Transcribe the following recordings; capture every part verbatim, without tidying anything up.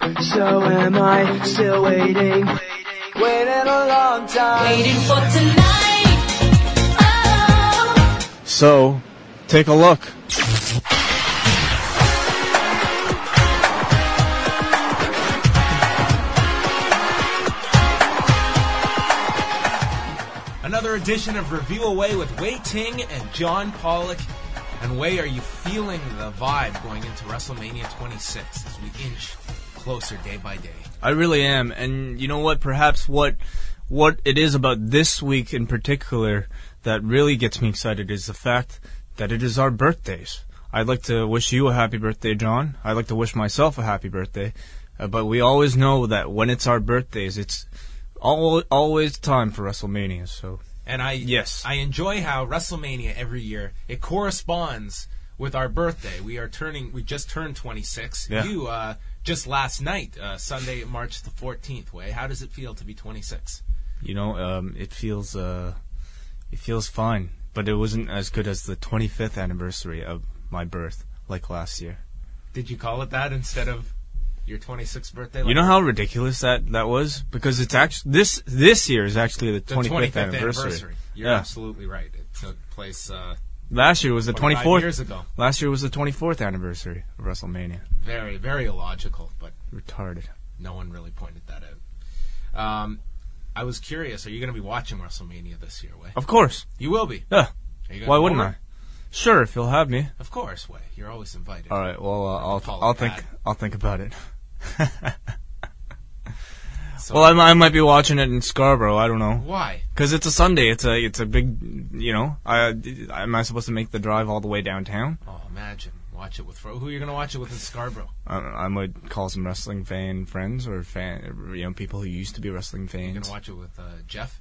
So am I still waiting, waiting a long time, waiting for tonight. Oh. So, take a look. Another edition of Review Away with Wei Ting and John Pollock. And Wei, are you feeling the vibe going into WrestleMania twenty-six as we inch closer day by day? I really am. And you know what? Perhaps what what it is about this week in particular that really gets me excited is the fact that it is our birthdays. I'd like to wish you a happy birthday, John. I'd like to wish myself a happy birthday. Uh, but we always know that when it's our birthdays, it's al- always time for WrestleMania. So. And I yes. I enjoy how WrestleMania every year, it corresponds with our birthday. We are turning, we just turned twenty-six. Yeah. You, uh, just last night, uh, Sunday, March the fourteenth, Wei. How does it feel to be twenty-six? You know, um, it feels, uh, it feels fine, but it wasn't as good as the twenty-fifth anniversary of my birth, like last year. Did you call it that instead of your twenty-sixth birthday? Like you know how ridiculous that, that was? Because it's actually this this year is actually the twenty-fifth, the twenty-fifth anniversary. anniversary. You're yeah. absolutely right. It took place uh, last year was the twenty-fourth years ago. Last year was the twenty-fourth anniversary of WrestleMania. Very, very illogical, but retarded. No one really pointed that out. Um, I was curious. Are you going to be watching WrestleMania this year, Wei? Of course. You will be. Yeah. Why wouldn't over? I? Sure, if you'll have me. Of course, Wei. You're always invited. All right. Well, uh, I'll I'll think bad. I'll think about it. so, well, I, I might be watching it in Scarborough. I don't know. Why? Because it's a Sunday. It's a it's a big. You know, I am I supposed to make the drive all the way downtown? Oh, imagine watch it with who are you going to watch it with in Scarborough? I, I might call some wrestling fan friends or fan you know people who used to be wrestling fans. You're going to watch it with uh, Jeff?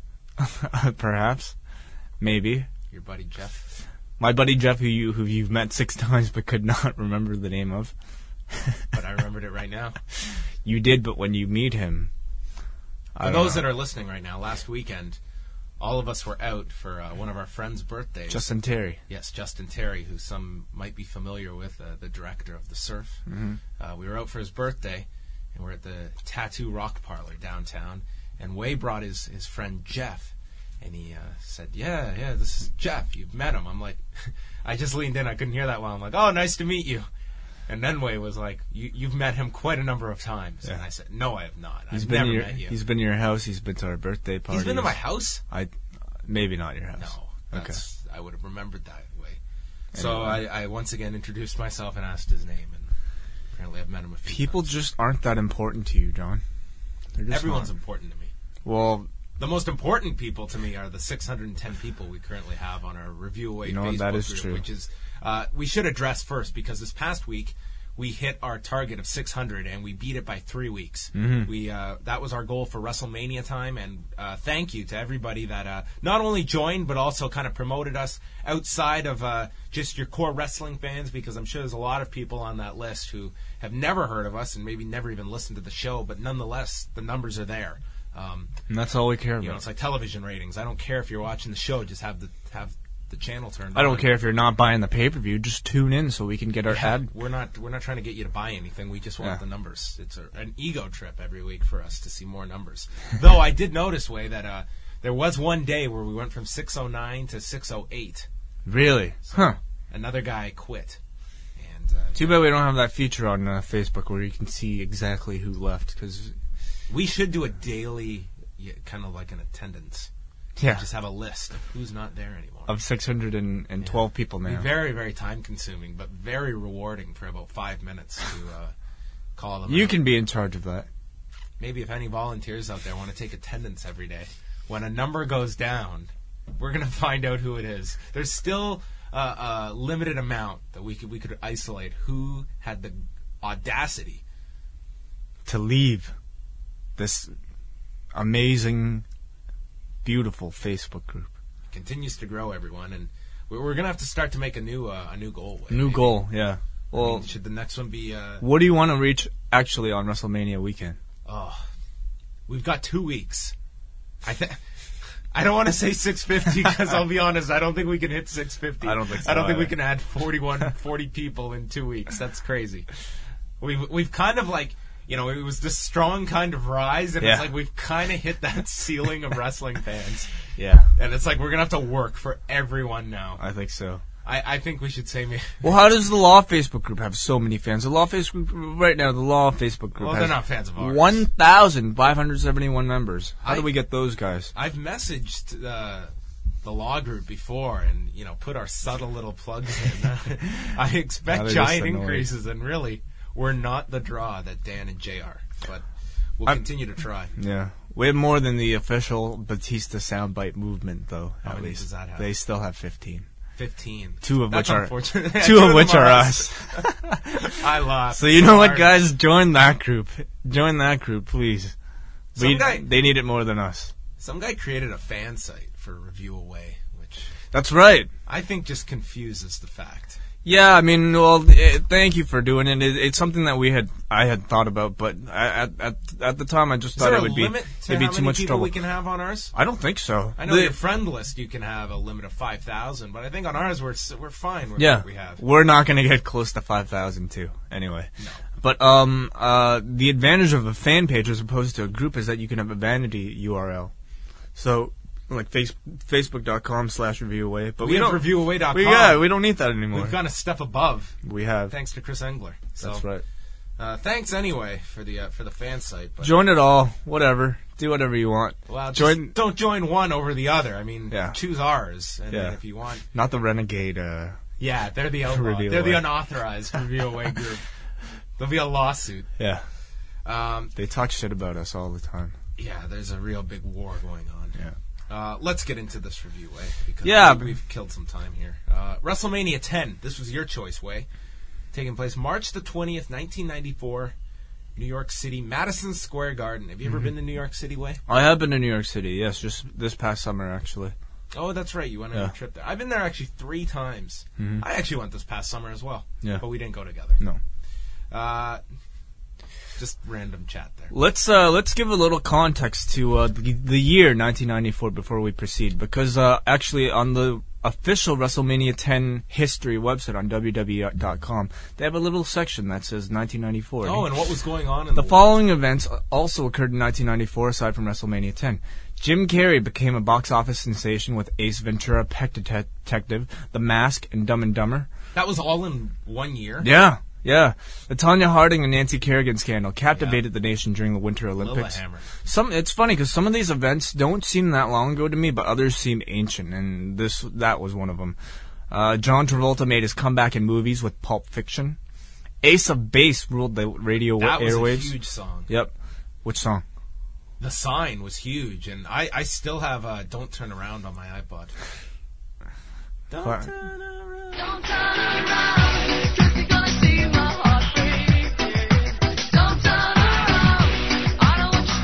Perhaps, maybe. Your buddy Jeff. My buddy Jeff, who you who you've met six times but could not remember the name of. But I remembered it right now. You did, but when you meet him... For those know. that are listening right now, last weekend, all of us were out for uh, one of our friends' birthdays. Justin Terry. Yes, Justin Terry, who some might be familiar with, uh, the director of The Surf. Mm-hmm. Uh, we were out for his birthday, and we're at the Tattoo Rock Parlor downtown, and Wei brought his, his friend Jeff, and he uh, said, yeah, yeah, this is Jeff. You've met him. I'm like, I just leaned in. I couldn't hear that well. I'm like, oh, nice to meet you. And then Wei was like, you, you've met him quite a number of times. Yeah. And I said, no, I have not. He's I've been never your, met you. He's been to your house. He's been to our birthday party. He's been to my house? I, Maybe not your house. No. That's, okay. I would have remembered that way. Anyway. So I, I once again introduced myself and asked his name. And apparently I've met him a few People times. just aren't that important to you, John. Everyone's not. important to me. Well... The most important people to me are the six hundred ten people we currently have on our Review Away you know, Facebook that is group, true. which is uh, we should address first because this past week we hit our target of six hundred and we beat it by three weeks. Mm-hmm. We uh, that was our goal for WrestleMania time, and uh, thank you to everybody that uh, not only joined but also kind of promoted us outside of uh, just your core wrestling fans, because I'm sure there's a lot of people on that list who have never heard of us and maybe never even listened to the show, but nonetheless the numbers are there. Um, and that's all we care about. You know, it's like television ratings. I don't care if you're watching the show; just have the have the channel turned. I don't on. care if you're not buying the pay per view. Just tune in so we can get our yeah, ad. We're not we're not trying to get you to buy anything. We just want yeah. the numbers. It's a, an ego trip every week for us to see more numbers. Though I did notice, Wei, that uh, there was one day where we went from six oh nine to six oh eight. Really? So huh? Another guy quit. And uh, too bad we don't have that feature on uh, Facebook where you can see exactly who left. Because we should do a daily. Yeah, kind of like an attendance. Yeah. Just have a list of who's not there anymore. Of six hundred twelve yeah. people now. It'd be very, very time consuming, but very rewarding for about five minutes to uh, call them You out. can be in charge of that. Maybe if any volunteers out there want to take attendance every day, when a number goes down, we're going to find out who it is. There's still uh, a limited amount that we could we could isolate who had the audacity to leave this amazing, beautiful Facebook group. Continues to grow, everyone, and we're, we're gonna have to start to make a new uh, a new goal. A new maybe. goal, yeah. Well, I mean, should the next one be? Uh, what do you want to reach actually on WrestleMania weekend? Oh, we've got two weeks. I think. I don't want to say six fifty because I'll be honest, I don't think we can hit six fifty. I don't think so. I don't either. think we can add forty-one, forty people in two weeks. That's crazy. We've we've kind of like you know, it was this strong kind of rise, and Yeah. it's like we've kind of hit that ceiling of wrestling fans. Yeah, And it's like we're going to have to work for everyone now. I think so. I, I think we should say... Me- Well, how does the Law Facebook group have so many fans? The Law Facebook group, right now, the Law Facebook group well, has they're not fans of ours. one thousand five hundred seventy-one members. How I- do we get those guys? I've messaged uh, the law group before and, you know, put our subtle little plugs in. I Now expect they're just giant annoyed. increases, and really, we're not the draw that Dan and Jay are. But we'll I'm- continue to try. Yeah. We have more than the official Batista soundbite movement, though. How at many least. does that have? They still have fifteen. fifteen. Two of That's which are unfortunate. two of them which are us. I lost. So you know what, Sorry. guys? Join that group. Join that group, please. Some We- guy- they need it more than us. Some guy created a fan site for Review Away, which That's right. I think just confuses the fact. Yeah, I mean, well, eh, thank you for doing it. it. It's something that we had, I had thought about, but I, at at at the time, I just Is thought there it a would be limit to it'd be how too many much people trouble. we can have on ours? I don't think so. I know The- your friend list you can have a limit of five thousand, but I think on ours we're s- we're fine with Yeah, what we have. we're not going to get close to five thousand too. Anyway, No. but um, uh, the advantage of a fan page as opposed to a group is that you can have a vanity U R L. So, like face, Facebook.com slash review away. But We we, have don't. review away dot com. We, yeah, we don't need that anymore. We've gone a step above, we have. thanks to Chris Engler. So, That's right. Uh, thanks anyway for the uh, for the fan site. But, Join it all. Whatever. Do whatever you want. well, just join- don't join one over the other. I mean, Yeah. choose ours, and Yeah. then if you want, Not the renegade. Uh, yeah, they're the outlaw. Review They're the Away. unauthorized review away group. There'll be a lawsuit. yeah. Um, They talk shit about us all the time. yeah, there's a real big war going on. Yeah. Uh, let's get into this review, Way, because Yeah. we, we've killed some time here. Uh, WrestleMania ten. This was your choice, Way. Taking place March the twentieth, nineteen ninety-four, New York City, Madison Square Garden. Have you Mm-hmm. ever been to New York City, Way? I have been to New York City. Yes, just this past summer actually. Oh, that's right. You went on Yeah. a trip there. I've been there actually three times. Mhm. I actually went this past summer as well. Yeah. But we didn't go together. No. Uh, just random chat there. Let's uh, let's give a little context to uh, the, the year nineteen ninety-four before we proceed, because uh, actually on the official WrestleMania ten history website on W W E dot com, they have a little section that says nineteen ninety-four. Oh, and what was going on in The the, following events also occurred in nineteen ninety-four, aside from WrestleMania ten. Jim Carrey became a box office sensation with Ace Ventura, Pet Detective, The Mask, and Dumb and Dumber. That was all in one year? Yeah, yeah. The Tanya Harding and Nancy Kerrigan scandal captivated the nation during the Winter Olympics. Lilyhammer. Some it's funny because some of these events don't seem that long ago to me, but others seem ancient, and this that was one of them. Uh, John Travolta made his comeback in movies with Pulp Fiction. Ace of Base ruled the radio That was airwaves. a huge song. Yep. Which song? The Sign was huge, and I, I still have uh, Don't Turn Around on my iPod. Don't What? turn around. Don't turn around, 'cause you're gonna see my heart break. Don't turn around, I don't want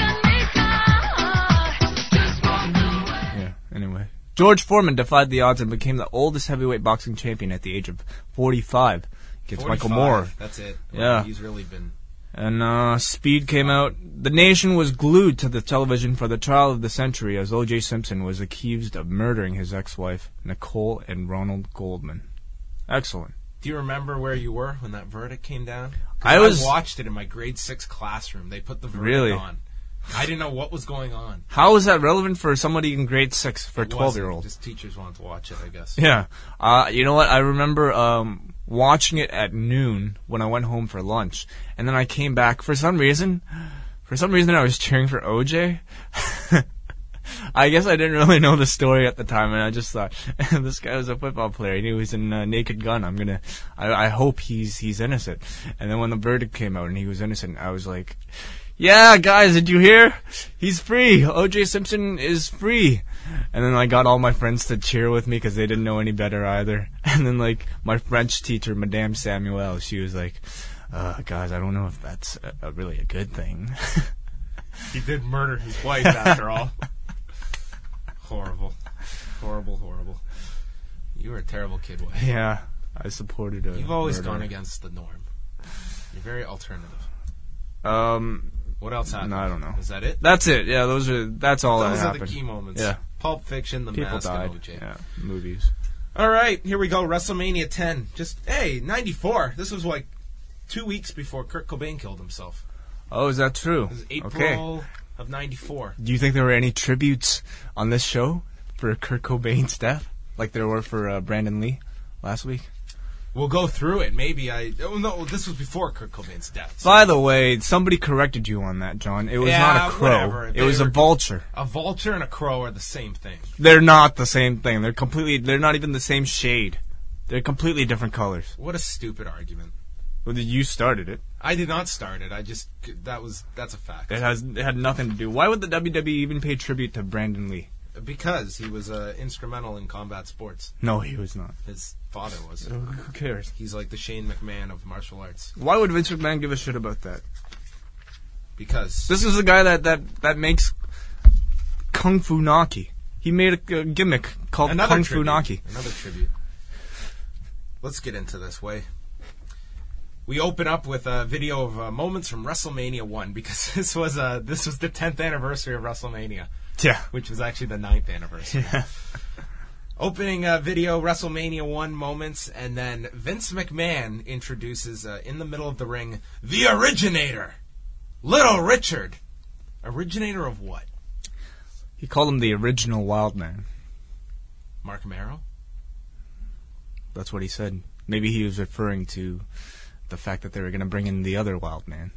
you seeing me cry. Just walk away. Yeah, anyway. George Foreman defied the odds and became the oldest heavyweight boxing champion at the age of forty-five against Michael forty-five, Moore. That's it. Yeah. He's really been... And uh, Speed came out. The nation was glued to the television for the trial of the century as O J Simpson was accused of murdering his ex-wife, Nicole and Ronald Goldman. Excellent. Do you remember where you were when that verdict came down? 'Cause I was- watched it in my grade six classroom. They put the verdict Really? on. I didn't know what was going on. How is that relevant for somebody in grade six, for a It wasn't. twelve-year-old? Just teachers wanted to watch it, I guess. Yeah. Uh, you know what? I remember um, watching it at noon when I went home for lunch, and then I came back. For some reason, for some reason, I was cheering for O J. I guess I didn't really know the story at the time, and I just thought this guy was a football player. He was in uh, Naked Gun. I'm gonna. I, I hope he's he's innocent. And then when the verdict came out and he was innocent, I was like, yeah, guys, did you hear? He's free. O J Simpson is free. And then I got all my friends to cheer with me because they didn't know any better either. And then, like, my French teacher, Madame Samuel, she was like, uh, guys, I don't know if that's a, a really a good thing. He did murder his wife, after all. Horrible. Horrible, horrible. You were a terrible kid, Way. Yeah, I supported a You've always murderer. gone against the norm. You're very alternative. Um, What else happened? No, I don't know. Is that it? that's it. Yeah, those are, that's all Those that are happened. the key moments. Yeah. Pulp Fiction, The People Mask, died. and O J. Yeah, movies. All right, here we go. WrestleMania ten. Just, hey, ninety-four. This was like two weeks before Kurt Cobain killed himself. Oh, is that true? It was April Okay. of ninety-four. Do you think there were any tributes on this show for Kurt Cobain's death, like there were for uh, Brandon Lee last week? We'll go through it. Maybe I... Oh, no, this was before Kurt Cobain's death. So By the way, somebody corrected you on that, John. It was Yeah, not a crow. whatever. It They was a were- vulture. a vulture and a crow are the same thing. They're not the same thing. They're completely. They're not even the same shade. They're completely different colors. What a stupid argument. Well, you started it. I did not start it. I just... That was... That's a fact. It has. It had nothing to do. Why would the W W E even pay tribute to Brandon Lee? Because he was uh, instrumental in combat sports. No, he was not. His father was. Who cares? He's like the Shane McMahon of martial arts. Why would Vince McMahon give a shit about that? Because... This is the guy that that, that makes Kung Fu Naki. He made a, a gimmick called Another Kung tribute. Fu Naki. Another tribute. Let's get into this way. We open up with a video of uh, moments from WrestleMania one because this was uh, this was the tenth anniversary of WrestleMania, Yeah. which was actually the ninth anniversary. Opening uh, video, WrestleMania one moments, and then Vince McMahon introduces, uh, in the middle of the ring, the originator, Little Richard. Originator of what? He called him the original Wild Man. Mark Marrow? That's what he said. Maybe he was referring to the fact that they were going to bring in the other Wild Man.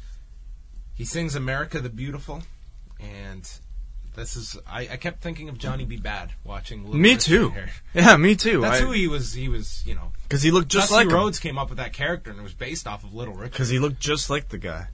He sings America the Beautiful, and this is... I, I kept thinking of Johnny B. Bad watching Little Me Richard too. here. Yeah, me too. That's who he was, he was, you know... Because he looked just Dusty like Rhodes came up with that character, and it was based off of Little Richard. Because he looked just like the guy.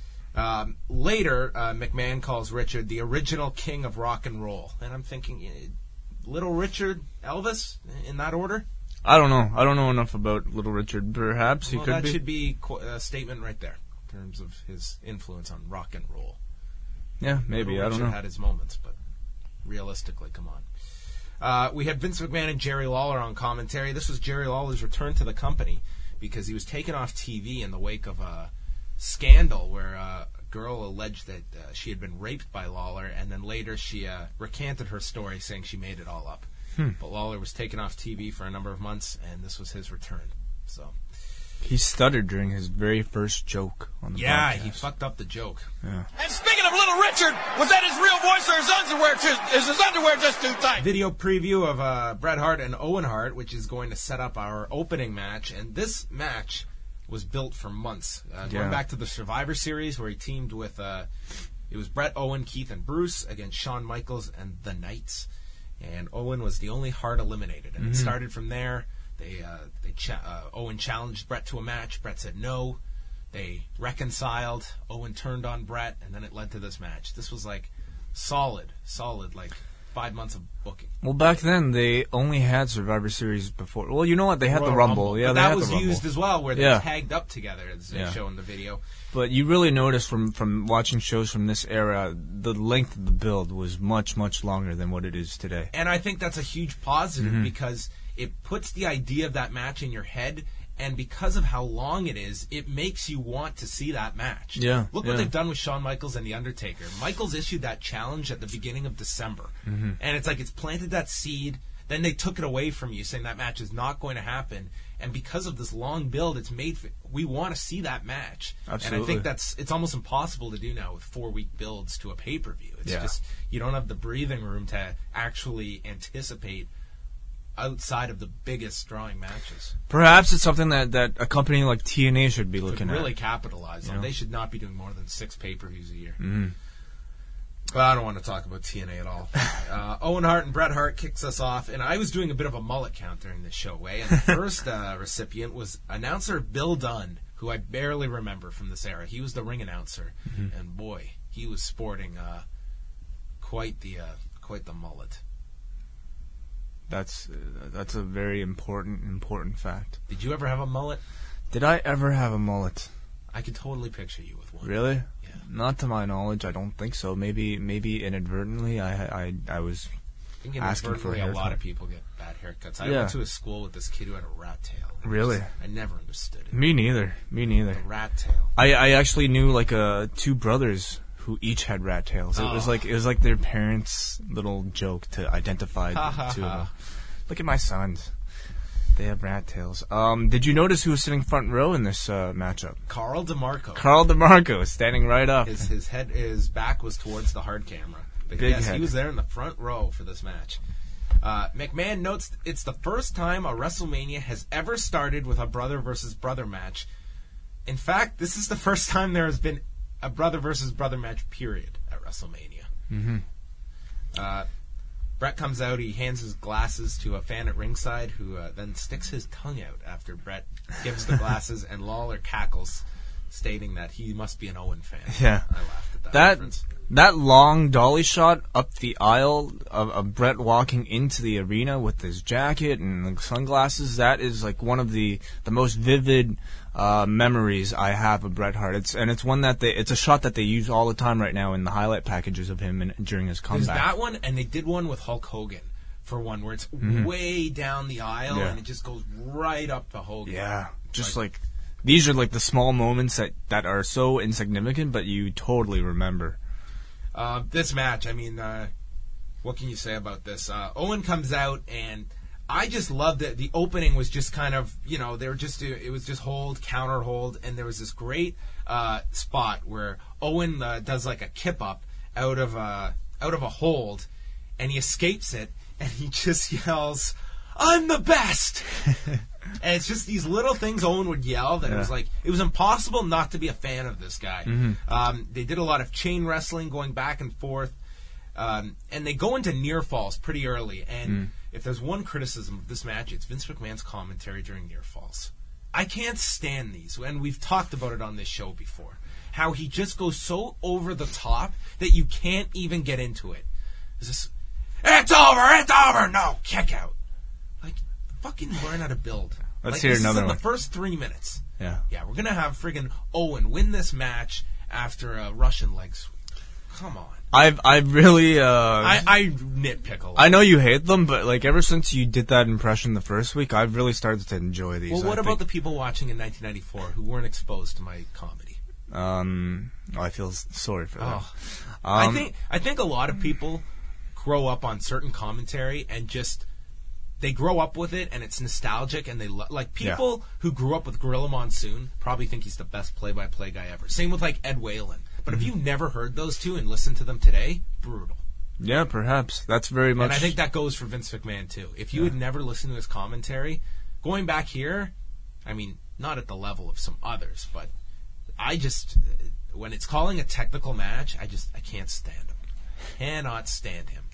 Um, later, uh, McMahon calls Richard the original king of rock and roll. And I'm thinking, eh, Little Richard, Elvis, in that order? I don't know. I don't know enough about Little Richard. Perhaps he well, could that be. should be qu- a statement right there, in terms of his influence on rock and roll. Yeah, maybe. Little I don't Richard know. had his moments, but realistically, come on. Uh, we had Vince McMahon and Jerry Lawler on commentary. This was Jerry Lawler's return to the company because he was taken off T V in the wake of a scandal where uh, a girl alleged that uh, she had been raped by Lawler, and then later she uh, recanted her story, saying she made it all up. Hmm. But Lawler was taken off T V for a number of months, and this was his return. So He stuttered during his very first joke on the yeah, podcast. he fucked up the joke. Yeah. And speaking of Little Richard, was that his real voice or his underwear? Just, is his underwear just too tight? Video preview of uh, Bret Hart and Owen Hart, which is going to set up our opening match. And this match was built for months. Uh, Yeah. Going back to the Survivor Series, where he teamed with, uh, it was Bret, Owen, Keith, and Bruce against Shawn Michaels and the Knights. And Owen was the only Hart eliminated. And it started from there. They, uh, they cha- uh, Owen challenged Bret to a match. Bret said no. They reconciled. Owen turned on Bret, and then it led to this match. This was like solid, solid, like five months of booking. Well, back then they only had Survivor Series before. Well, you know what? They had Royal the Rumble. Yeah, but they that had was the Rumble. used as well, where they Yeah. tagged up together, as they Yeah. show in the video. But you really notice from, from watching shows from this era, the length of the build was much, much longer than what it is today. And I think that's a huge positive Mm-hmm. because it puts the idea of that match in your head, and because of how long it is, it makes you want to see that match. Yeah, Look yeah. what they've done with Shawn Michaels and The Undertaker. Michaels issued that challenge at the beginning of December, Mm-hmm. and it's like it's planted that seed. Then they took it away from you, saying that match is not going to happen. And because of this long build, it's made. For, we want to see that match, and I Absolutely. think that's it's almost impossible to do now with four week builds to a pay per view. It's Yeah. just you don't have the breathing room to actually anticipate outside of the biggest drawing matches. Perhaps it's something that, that a company like T N A should be Could looking really at. capitalize on. Yeah. They should not be doing more than six pay per views a year. Mhm. But I don't want to talk about T N A at all. uh, Owen Hart and Bret Hart kicks us off, and I was doing a bit of a mullet count during this show, way. And the first uh, recipient was announcer Bill Dunn, who I barely remember from this era. He was the ring announcer, Mm-hmm. and boy, he was sporting uh, quite the uh, quite the mullet. That's uh, that's a very important important fact. Did you ever have a mullet? Did I ever have a mullet? I could totally picture you with one. Really? Yeah. Not to my knowledge, I don't think so. Maybe maybe inadvertently, I I I was. I think Asking for a inadvertently a lot haircut. of people get bad haircuts. I Yeah. went to a school with this kid who had a rat tail. It Really? just- I never understood it. Me neither. Me neither. The rat tail. I, I actually knew like uh, two brothers who each had rat tails. It was Oh. like it was like their parents' little joke to identify Ha, the ha, two of ha. them. Look at my sons. They have rat tails. Um, did you notice who was sitting front row in this uh, matchup? Carl DeMarco. Carl DeMarco standing right up. His his head, his back was towards the hard camera. But Big yes, head. he was there in the front row for this match. Uh, McMahon notes it's the first time a WrestleMania has ever started with a brother versus brother match. In fact, this is the first time there has been a brother versus brother match, period, at WrestleMania. Mm-hmm. Uh, Brett comes out, he hands his glasses to a fan at ringside, who uh, then sticks his tongue out after Brett gives the glasses, and Lawler cackles, stating that he must be an Owen fan. Yeah. I laughed at that, That reference. that long dolly shot up the aisle of, of Brett walking into the arena with his jacket and the sunglasses, that is like one of the, the most vivid uh, memories I have of Bret Hart. It's and it's one that they it's a shot that they use all the time right now in the highlight packages of him in, during his There's comeback. that one, and they did one with Hulk Hogan for one where it's way down the aisle, Mm-hmm. Yeah. and it just goes right up to Hogan. Yeah, just like, these are like the small moments that, that are so insignificant, but you totally remember. Uh, this match, I mean, uh, what can you say about this? Uh, Owen comes out, and I just loved it. The opening was just kind of, you know, they were just, it was just hold, counter hold, and there was this great uh, spot where Owen uh, does like a kip up out of a, out of a hold, and he escapes it, and he just yells, "I'm the best!" And it's just these little things Owen would yell that it was Yeah. like, it was impossible not to be a fan of this guy. Mm-hmm. Um, they did a lot of chain wrestling, going back and forth. Um, and they go into near falls pretty early. And Mm. if there's one criticism of this match, it's Vince McMahon's commentary during near falls. I can't stand these. And we've talked about it on this show before. How he just goes so over the top that you can't even get into it. It's just, it's over, it's over, no, kick out. Like, fucking learn how to build. Let's like, hear this another is in one. the first three minutes. Yeah. Yeah, we're going to have friggin' Owen win this match after a Russian leg sweep. Come on. I've I've really uh I, I nitpick a lot. I know you hate them, but like ever since you did that impression the first week, I've really started to enjoy these. well, what I about the think, people watching in nineteen ninety-four who weren't exposed to my comedy? the? Um, oh, I feel s- sorry for that. Oh. Um, I think I think a lot of people grow up on certain commentary and just they grow up with it and it's nostalgic and they lo- like people who grew up with Gorilla Monsoon probably think he's the best play-by-play guy ever. Same with like Ed Whalen. But if you never heard those two and listened to them today, brutal. yeah, perhaps that's very much. And I think that goes for Vince McMahon too. If you had never listened to his commentary, going back here, I mean, not at the level of some others, but I just when it's calling a technical match, I just I can't stand him. Cannot stand him.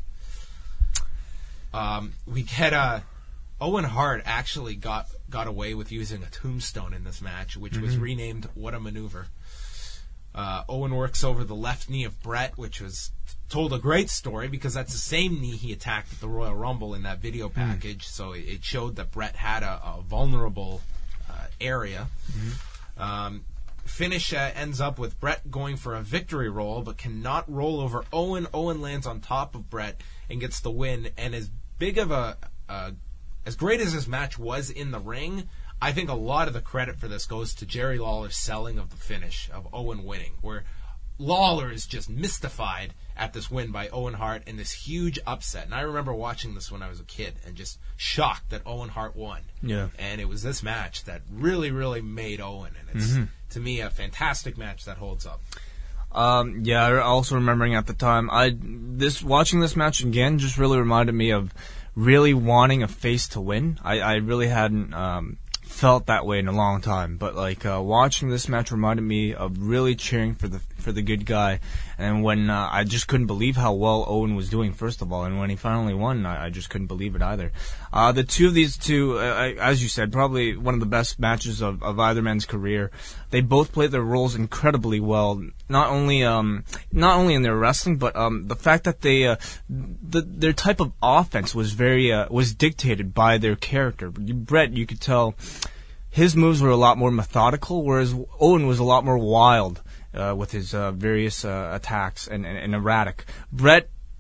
Um, we get uh, Owen Hart actually got got away with using a tombstone in this match, which was renamed "What a Maneuver." Uh, Owen works over the left knee of Brett, which was told a great story because that's the same knee he attacked at the Royal Rumble in that video package. So it, it showed that Brett had a, a vulnerable uh, area. Um, finish uh, ends up with Brett going for a victory roll, but cannot roll over Owen. Owen lands on top of Brett and gets the win. And as big of a, uh, as great as this match was in the ring, I think a lot of the credit for this goes to Jerry Lawler's selling of the finish, of Owen winning, where Lawler is just mystified at this win by Owen Hart and this huge upset. And I remember watching this when I was a kid and just shocked that Owen Hart won. Yeah. And it was this match that really, really made Owen. And it's, to me, a fantastic match that holds up. Um, yeah, I also remembering at the time, I this watching this match again just really reminded me of really wanting a face to win. I, I really hadn't um, felt that way in a long time, but like uh, watching this match reminded me of really cheering for the for the good guy. And when uh, I just couldn't believe how well Owen was doing, first of all, and when he finally won, I, I just couldn't believe it either. Uh, the two of these two, uh, as you said, probably one of the best matches of, of either man's career. They both played their roles incredibly well. Not only um, not only in their wrestling, but um, the fact that they uh, the, their type of offense was very uh, was dictated by their character. Brett, you could tell his moves were a lot more methodical, whereas Owen was a lot more wild uh, with his uh, various uh, attacks and, and, and erratic. Brett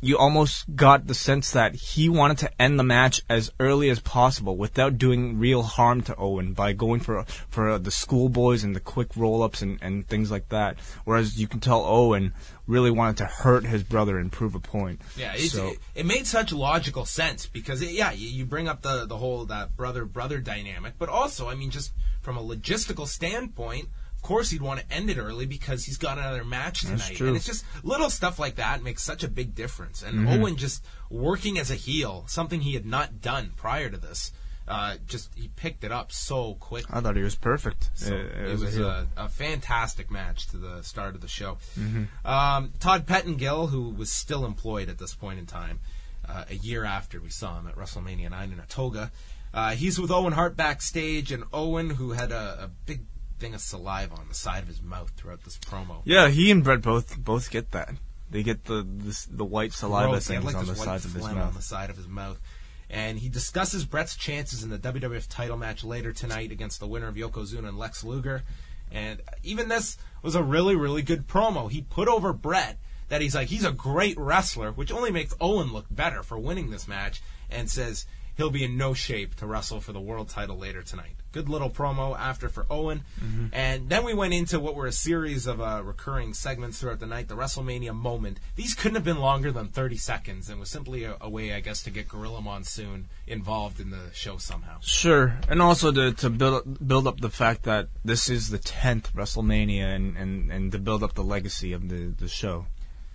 you almost got the sense that he wanted to end the match as early as possible without doing real harm to Owen by going for for the schoolboys and the quick roll-ups and, and things like that. Whereas you can tell Owen really wanted to hurt his brother and prove a point. Yeah, it's, So- it, it made such logical sense because, it, yeah, you, you bring up the, the whole that brother-brother dynamic, but also, I mean, just from a logistical standpoint, of course he'd want to end it early because he's got another match tonight. That's true. And it's just little stuff like that makes such a big difference. And Mm-hmm. Owen just working as a heel, something he had not done prior to this, uh, just he picked it up so quickly. I thought he was perfect. So Uh, it as was heel. a, a fantastic match to the start of the show. Mm-hmm. Um, Todd Pettengill, who was still employed at this point in time, uh, a year after we saw him at WrestleMania nine in a toga, uh, he's with Owen Hart backstage, and Owen, who had a, a big thing of saliva on the side of his mouth throughout this promo. Yeah, he and Brett both both get that. They get the this, the white saliva Gross. He had, things like, on the this white sides of his phlegm on the mouth. side of his mouth. And he discusses Brett's chances in the W W F title match later tonight against the winner of Yokozuna and Lex Luger. And even this was a really, really good promo. He put over Brett that he's like, he's a great wrestler, which only makes Owen look better for winning this match, and says he'll be in no shape to wrestle for the world title later tonight. Good little promo after for Owen. Mm-hmm. And then we went into what were a series of uh, recurring segments throughout the night, the WrestleMania moment. These couldn't have been longer than thirty seconds, and was simply a, a way, I guess, to get Gorilla Monsoon involved in the show somehow. Sure, and also to to build build up the fact that this is the tenth WrestleMania, and, and, and to build up the legacy of the, the show.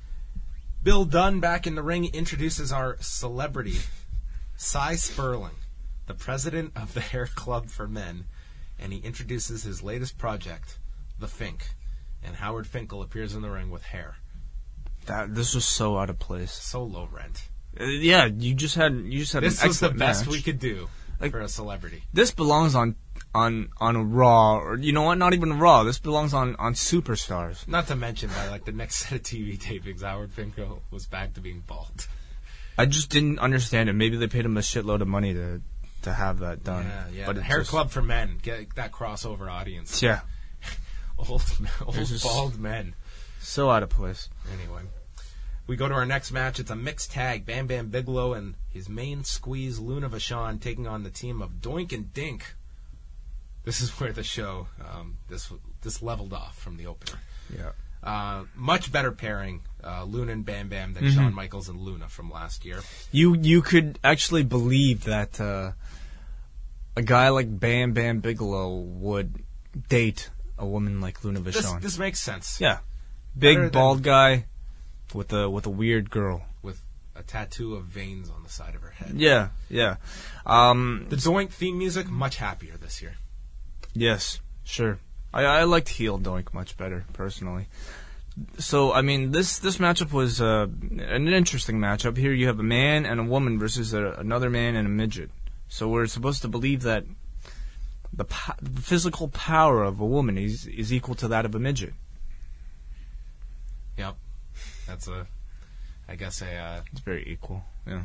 Bill Dunn back in the ring introduces our celebrity, Cy Sperling, the president of the Hair Club for Men, and he introduces his latest project, The Fink, and Howard Finkel appears in the ring with hair. That this was so out of place. So low rent. Uh, yeah, you just had you just had This an was the excellent best match. we could do Like- for a celebrity. This belongs on on on a Raw, or you know what? Not even Raw. This belongs on on Superstars. Not to mention, by like the next set of T V tapings, Howard Finkel was back to being bald. I just didn't understand it. Maybe they paid him a shitload of money to to have that done. Yeah, yeah. But the it Hair just- Club for Men, get that crossover audience. Yeah, Old, old There's just- bald men. so out of place. Anyway, we go to our next match. It's a mixed tag. Bam Bam Bigelow and his main squeeze, Luna Vachon, taking on the team of Doink and Dink. This is where the show, um, this this leveled off from the opener. Yeah. Uh, much better pairing, uh, Luna and Bam Bam, than Mhm. Shawn Michaels and Luna from last year. You you could actually believe that uh, a guy like Bam Bam Bigelow would date a woman like Luna This, Vachon. this makes sense. Yeah, Better big bald guy with a with a weird girl. With a tattoo of veins on the side of her head. Yeah, yeah. Um, The Doink theme music, much happier this year. yes, sure. I I liked heel Doink much better personally. So I mean, this this matchup was uh, an interesting matchup. Here you have a man and a woman versus a, another man and a midget. So we're supposed to believe that the, po- the physical power of a woman is is equal to that of a midget. Yep. That's a, I guess, a uh, It's very equal. Yeah.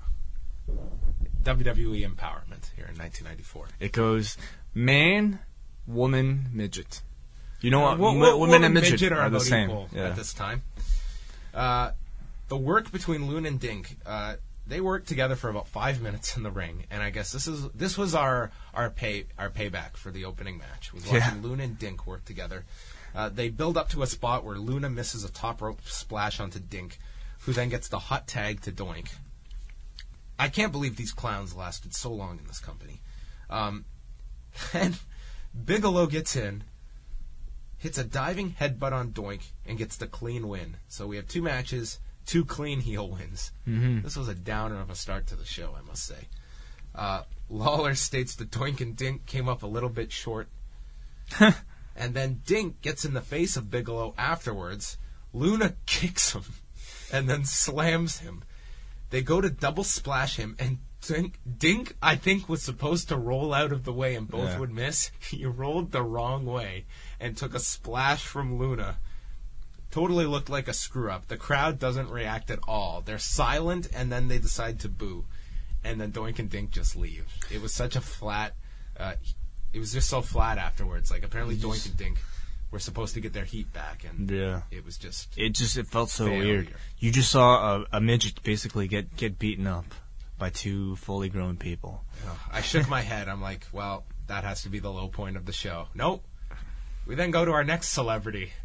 W W E empowerment here in nineteen ninety-four. It goes man, woman, midget. You know what? Wo- Wo- wo- women and midget, are, the about same. equal Yeah. at this time. Uh, the work between Luna and Dink, uh, they worked together for about five minutes in the ring, and I guess this is this was our our pay our payback for the opening match. Was watching Yeah. Luna and Dink work together. Uh, they build up to a spot where Luna misses a top rope splash onto Dink, who then gets the hot tag to Doink. I can't believe these clowns lasted so long in this company. Um, and Bigelow gets in, hits a diving headbutt on Doink, and gets the clean win. So we have two matches, two clean heel wins. Mm-hmm. This was a downer of a start to the show, I must say. Uh, Lawler states that Doink and Dink came up a little bit short. And then Dink gets in the face of Bigelow afterwards. Luna kicks him and then slams him. They go to double splash him, and Dink, Dink I think, was supposed to roll out of the way and both Yeah. would miss. He rolled the wrong way and took a splash from Luna. Totally looked like a screw-up. The crowd doesn't react at all. They're silent, and then they decide to boo. And then Doink and Dink just leave. It was such a flat... Uh, it was just so flat afterwards. Like, apparently Doink and Dink were supposed to get their heat back, and Yeah. it was just It just it felt so Failure. weird. You just saw a, a midget basically get, get beaten up by two fully grown people. you know, I shook my head. I'm like, well, that has to be the low point of the show. Nope. We then go to our next celebrity.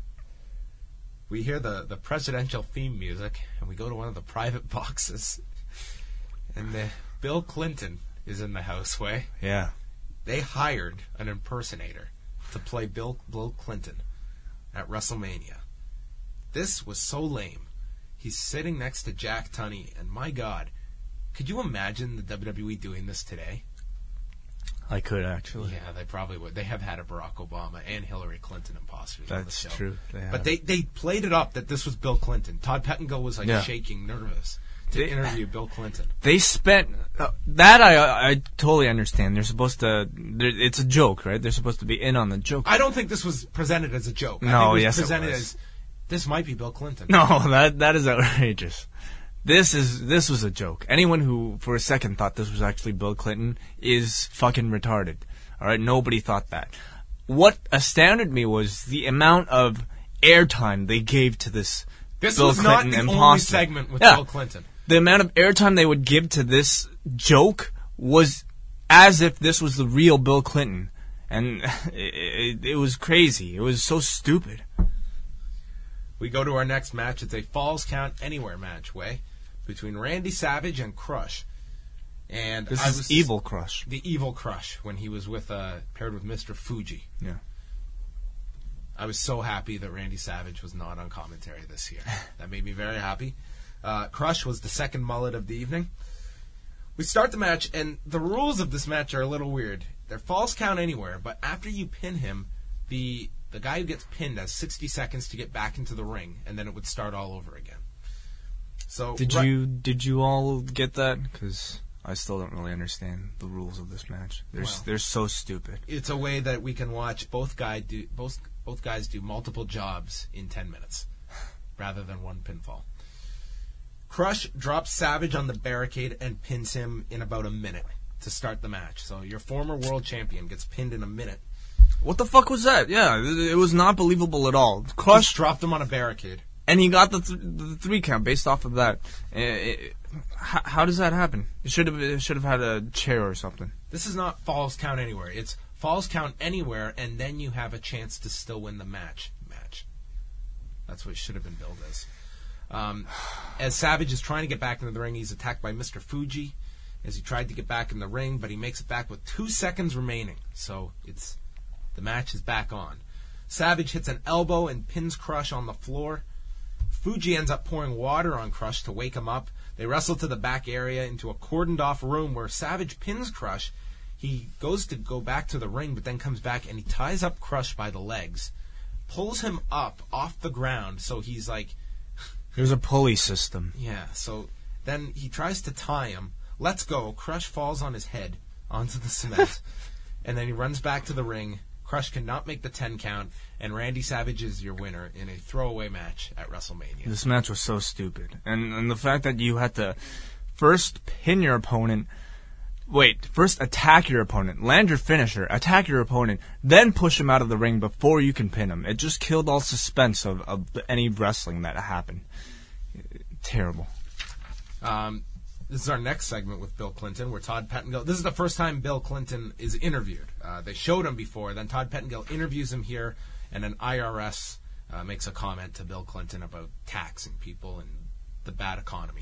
We hear the, the presidential theme music, and we go to one of the private boxes. And the, Bill Clinton is in the house, way. Yeah. They hired an impersonator to play Bill, Bill Clinton at WrestleMania. This was so lame. He's sitting next to Jack Tunney, and my God, could you imagine the W W E doing this today? I could actually. Yeah, they probably would. They have had a Barack Obama and Hillary Clinton imposters on the That's show. true. They have. But they, they played it up that this was Bill Clinton. Todd Pettengill was like Yeah. shaking, nervous to They- interview Bill Clinton. They spent uh, that I I totally understand. They're supposed to. they're- It's a joke, right? They're supposed to be in on the joke. I don't think this was presented as a joke. I No, think it was yes, it presented was. as this might be Bill Clinton. No, that that is outrageous. This is this was a joke. Anyone who for a second thought this was actually Bill Clinton is fucking retarded. All right, nobody thought that. What astounded me was the amount of airtime they gave to this. This Bill was Clinton not the only imposter. segment with Yeah. Bill Clinton. The amount of airtime they would give to this joke was as if this was the real Bill Clinton, and it, it, it was crazy. It was so stupid. We go to our next match. It's a Falls Count Anywhere match, way, between Randy Savage and Crush. And This I is was Evil Crush. the Evil Crush when he was with uh, paired with Mister Fuji. Yeah. I was so happy that Randy Savage was not on commentary this year. That made me very happy. Uh, Crush was the second mullet of the evening. We start the match, and the rules of this match are a little weird. They're Falls Count Anywhere, but after you pin him, the the guy who gets pinned has sixty seconds to get back into the ring, and then it would start all over again. So Did right- you did you all get that? Because I still don't really understand the rules of this match. They're s Well. they're so stupid. It's a way that we can watch both guy do both both guys do multiple jobs in ten minutes, rather than one pinfall. Crush drops Savage on the barricade and pins him in about a minute to start the match. So your former world champion gets pinned in a minute. What the fuck was that? Yeah, it, it was not believable at all. Crush Crush, dropped him on a barricade. and he got the th- the three count based off of that. Uh, it- how, how does that happen? It should have it should have had a chair or something. This is not Falls Count Anywhere. It's Falls Count Anywhere, and then you have a chance to still win the match. Match. That's what it should have been billed as. Um, as Savage is trying to get back into the ring, he's attacked by Mister Fuji as he tried to get back in the ring, but he makes it back with two seconds remaining. So it's the match is back on. Savage hits an elbow and pins Crush on the floor. Fuji ends up pouring water on Crush to wake him up. They wrestle to the back area into a cordoned off room where Savage pins Crush. He goes to go back to the ring, but then comes back and he ties up Crush by the legs, pulls him up off the ground. So he's like, There's a pulley system. yeah. So then he tries to tie him. Let's go. Crush falls on his head onto the cement, and then he runs back to the ring. Crush cannot make the ten count, and Randy Savage is your winner in a throwaway match at WrestleMania. This match was so stupid, and and the fact that you had to first pin your opponent, wait, first attack your opponent, land your finisher, attack your opponent, then push him out of the ring before you can pin him. It just killed all suspense of, of any wrestling that happened. Terrible. Um, this is our next segment with Bill Clinton, where Todd Pettengill. This is the first time Bill Clinton is interviewed. Uh, they showed him before. Then Todd Pettengill interviews him here, and an I R S uh, makes a comment to Bill Clinton about taxing people and the bad economy.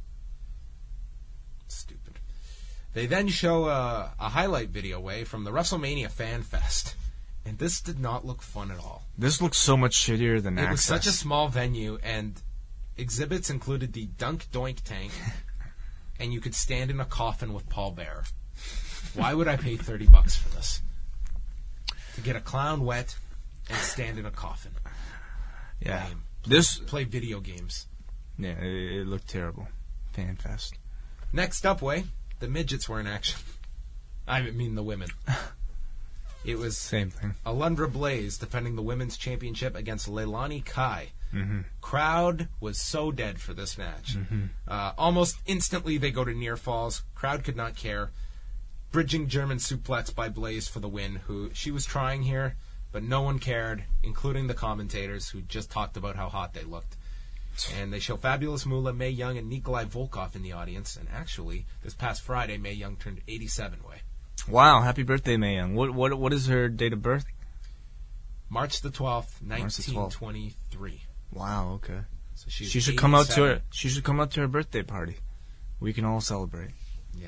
Stupid. They then show a, a highlight video way from the WrestleMania Fan Fest, and this did not look fun at all. This looks so much shittier than It was Access. such a small venue, and exhibits included the Dunk Doink tank, and you could stand in a coffin with Paul Bearer. Why would I pay thirty bucks for this? To get a clown wet and stand in a coffin. yeah. Lame. This Play video games. yeah, it, it looked terrible. Fan fest. Next up, way, the midgets were in action. I mean the women. It was Same thing. Alundra Blaze defending the women's championship against Leilani Kai. Mm-hmm. Crowd was so dead for this match. Uh, almost instantly, they go to near falls. Crowd could not care. Bridging German suplex by Blaze for the win. Who she was trying here. but no one cared, including the commentators who just talked about how hot they looked. And they show Fabulous Moolah, Mae Young, and Nikolai Volkov in the audience. And actually, this past Friday, Mae Young turned eighty-seven way. Wow, happy birthday, Mae Young. What what what is her date of birth? March the twelfth, March the twelfth. nineteen twenty-three. Wow, okay. So she's She should come out to her. eighty-seven. She should come out to her birthday party. We can all celebrate. Yeah.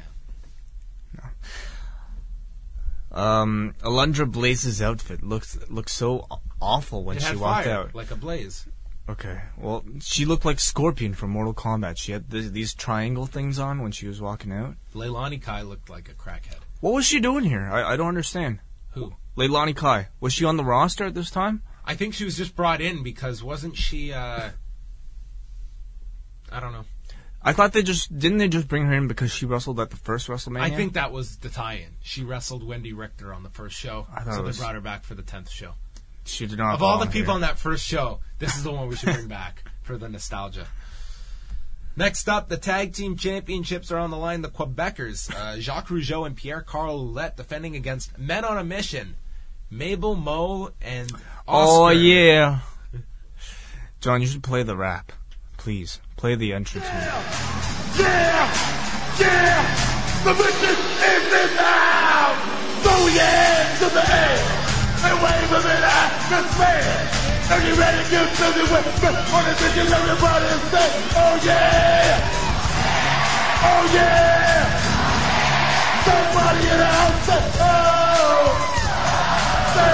Um, Alundra Blaze's outfit looks looks so awful when It she had walked fire, out. like a blaze. Okay, well, she looked like Scorpion from Mortal Kombat. She had th- these triangle things on when she was walking out. Leilani Kai looked like a crackhead. What was she doing here? I, I don't understand. Who? Leilani Kai. Was she on the roster at this time? I think she was just brought in because wasn't she, uh... I don't know. I thought they just didn't they just bring her in because she wrestled at the first WrestleMania. I think that was the tie-in. She wrestled Wendy Richter on the first show, I thought so it they was- brought her back for the tenth show. she did not. Of all the belong people here. on that first show, this is the one we should bring back for the nostalgia. Next up, the tag team championships are on the line. The Quebecers, uh, Jacques Rougeau and Pierre-Carl Ouellette, defending against Men on a Mission, Mabel, Mo, and Oscar. Oh yeah, John, you should play the rap, please. Play the entrance music. Yeah! Yeah! The mission is in town! Throw your hands to the air and wave them in atmosphere! Are you ready to give to the weapon? On the mission, everybody say, oh yeah! Oh yeah! Somebody in the house say, oh! Say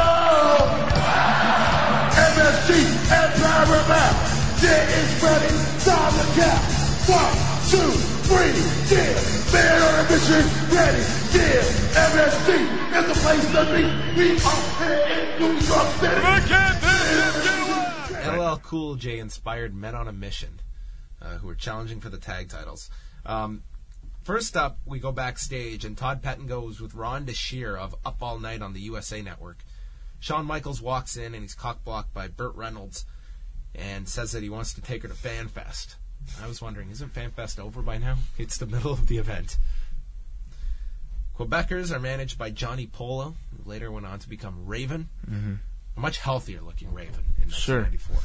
oh! M S G and Paramount, yeah, it's ready, time to count. One, two, three, yeah, man on a mission, ready, yeah, M S G is the place to be. We are here in New York City. L L Cool J inspired Men on a Mission, uh, who are challenging for the tag titles. Um, first up, we go backstage, and Todd Pettengill was with Ron DeShear of Up All Night on the U S A Network. Shawn Michaels walks in, and he's cock-blocked by Burt Reynolds, and says that he wants to take her to FanFest. I was wondering, isn't FanFest over by now? It's the middle of the event. Quebecers are managed by Johnny Polo, who later went on to become Raven. Mm-hmm. A much healthier-looking Raven in Sure. nineteen ninety-four.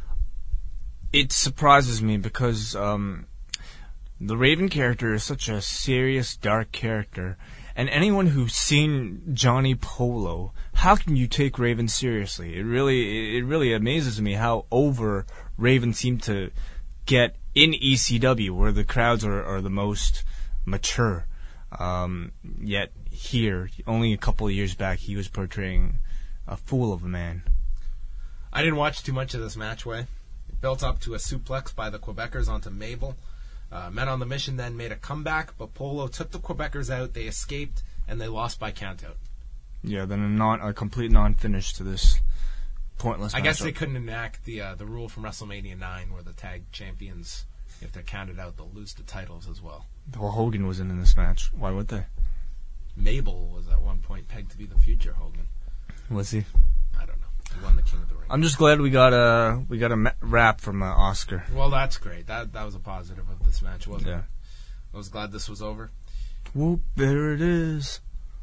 It surprises me because um, the Raven character is such a serious, dark character, and anyone who's seen Johnny Polo, how can you take Raven seriously? It really, it really amazes me how over Raven seemed to get in E C W, where the crowds are, are the most mature. Um, yet here, only a couple of years back, he was portraying a fool of a man. I didn't watch too much of this match, Way. It built up to a suplex by the Quebecers onto Mabel. Uh, Men on the Mission then made a comeback, but Polo took the Quebecers out, they escaped, and they lost by countout. Yeah, then a non, a complete non-finish to this pointless. I guess matchup. they couldn't enact the uh, the rule from WrestleMania nine where the tag champions, if they're counted out, they'll lose the titles as well. Well, Hogan wasn't in this match. Why would they? Mabel was at one point pegged to be the future Hogan. Was he? I don't know. He won the King of the Ring. I'm just glad we got a we got a ma- rap from uh, Oscar. Well, that's great. That that was a positive of this match, wasn't Yeah. it? I was glad this was over. Whoop! There it is.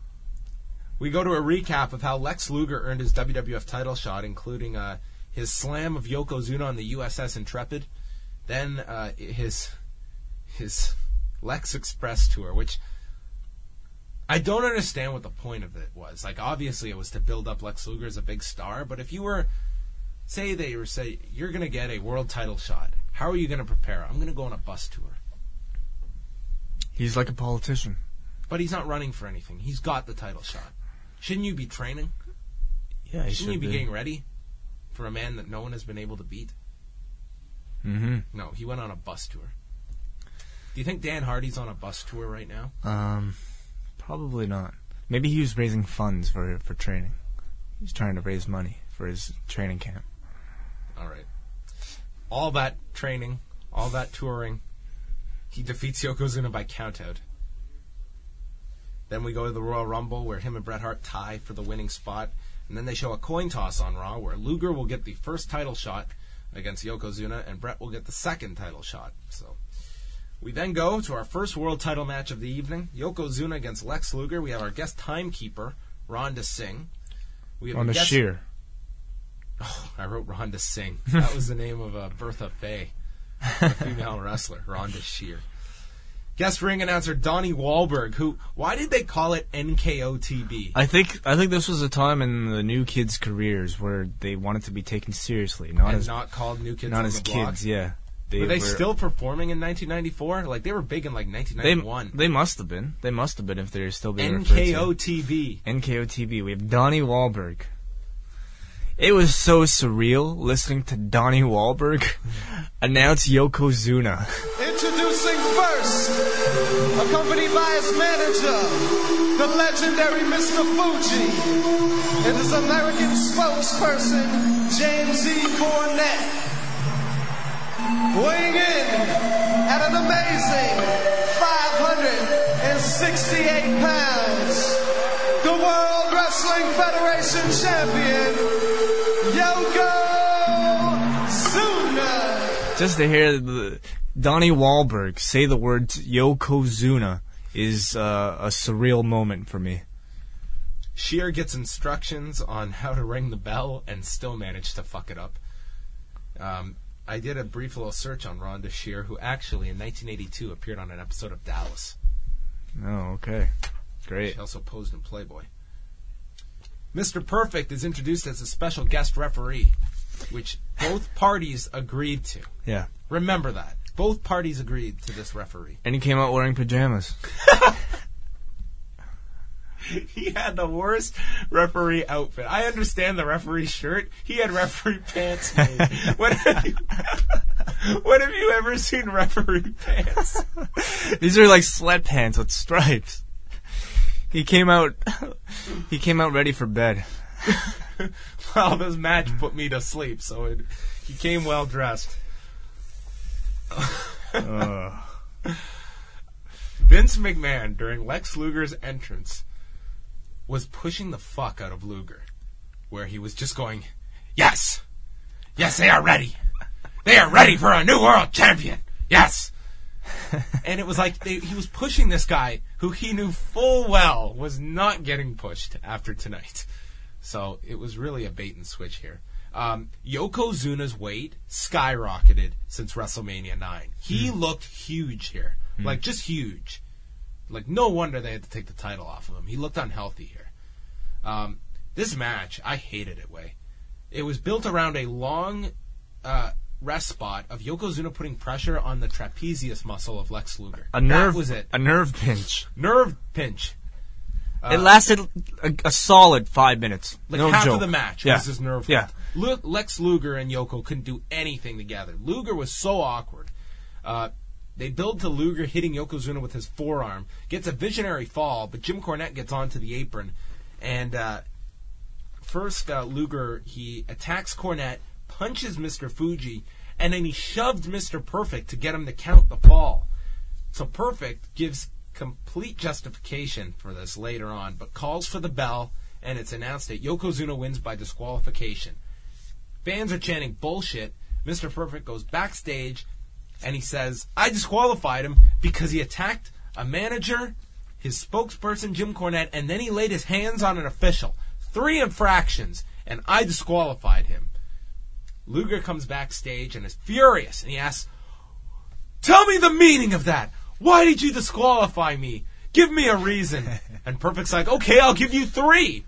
We go to a recap of how Lex Luger earned his W W F title shot, including uh, his slam of Yokozuna on the U S S Intrepid, then uh, his his Lex Express tour, which I don't understand what the point of it was. Like, obviously it was to build up Lex Luger as a big star, but if you were, say they were say, you're going to get a world title shot, how are you going to prepare? I'm going to go on a bus tour. He's like a politician. But he's not running for anything. He's got the title shot. Shouldn't you be training? Yeah, he Shouldn't you should be getting ready for a man that no one has been able to beat? Mm-hmm. No, he went on a bus tour. Do you think Dan Hardy's on a bus tour right now? Um, probably not. Maybe he was raising funds for for training. He's trying to raise money for his training camp. All right. All that training, all that touring, he defeats Yokozuna by countout. Then we go to the Royal Rumble where him and Bret Hart tie for the winning spot. And then they show a coin toss on Raw where Luger will get the first title shot against Yokozuna and Bret will get the second title shot. So we then go to our first world title match of the evening. Yokozuna against Lex Luger. We have our guest timekeeper, Rhonda Singh. We have On a the guest- sheer. Oh, I wrote Rhonda Singh. That was the name of uh, Bertha Faye, a female wrestler, Rhonda Shear. Guest ring announcer Donnie Wahlberg, who, why did they call it N K O T B? I think I think this was a time in the new kids' careers where they wanted to be taken seriously, not and as not called New Kids not on as the Block. kids. Yeah, Were they still performing in nineteen ninety-four? Like, they were big in, like, nineteen They ninety-one. they must have been. They must have been if they're still being N referred K to. O T B. N K O T B. We have Donnie Wahlberg. It was so surreal listening to Donnie Wahlberg announce Yokozuna. Introducing first, accompanied by his manager, the legendary Mister Fuji, and his American spokesperson, James E. Cornette. Weighing in at an amazing five hundred sixty-eight pounds, the World Wrestling Federation champion, Yokozuna. Just to hear the, Donnie Wahlberg say the words Yokozuna is uh, a surreal moment for me. Shear gets instructions on how to ring the bell and still managed to fuck it up. Um, I did a brief little search on Rhonda Shear, who actually in nineteen eighty-two appeared on an episode of Dallas. Oh, okay. Great. She also posed in Playboy. Mister Perfect is introduced as a special guest referee, which both parties agreed to. Yeah. Remember that. Both parties agreed to this referee. And he came out wearing pajamas. He had the worst referee outfit. I understand the referee shirt. He had referee pants made. When have you, when have you ever seen referee pants? These are like sweatpants with stripes. He came out. He came out ready for bed. Well, this match put me to sleep, so it, he came well dressed. Uh, Vince McMahon, during Lex Luger's entrance, was pushing the fuck out of Luger, where he was just going, "Yes, yes, they are ready. They are ready for a new world champion. Yes." And it was like they, he was pushing this guy who he knew full well was not getting pushed after tonight. So it was really a bait and switch here. Um, Yokozuna's weight skyrocketed since WrestleMania nine. He mm. looked huge here. Mm. Like, just huge. Like, no wonder they had to take the title off of him. He looked unhealthy here. Um, this match, I hated it, way. It was built around a long uh, rest spot of Yokozuna putting pressure on the trapezius muscle of Lex Luger. a nerve That was it. A nerve pinch. Nerve pinch. Uh, it lasted a, a solid five minutes. Like no half joke. of the match Yeah. was his nerve. Yeah. Lu- Lex Luger and Yoko couldn't do anything together. Luger was so awkward. Uh, they build to Luger hitting Yokozuna with his forearm, gets a visionary fall, but Jim Cornette gets onto the apron, and uh, first uh, Luger, he attacks Cornette, punches Mister Fuji, and then he shoved Mister Perfect to get him to count the fall. So Perfect gives complete justification for this later on, but calls for the bell, and it's announced that Yokozuna wins by disqualification. Fans are chanting bullshit. Mister Perfect goes backstage, and he says, "I disqualified him because he attacked a manager, his spokesperson, Jim Cornette, and then he laid his hands on an official. Three infractions, and I disqualified him." Luger comes backstage and is furious, and he asks, "Tell me the meaning of that. Why did you disqualify me? Give me a reason." And Perfect's like, "Okay, I'll give you three."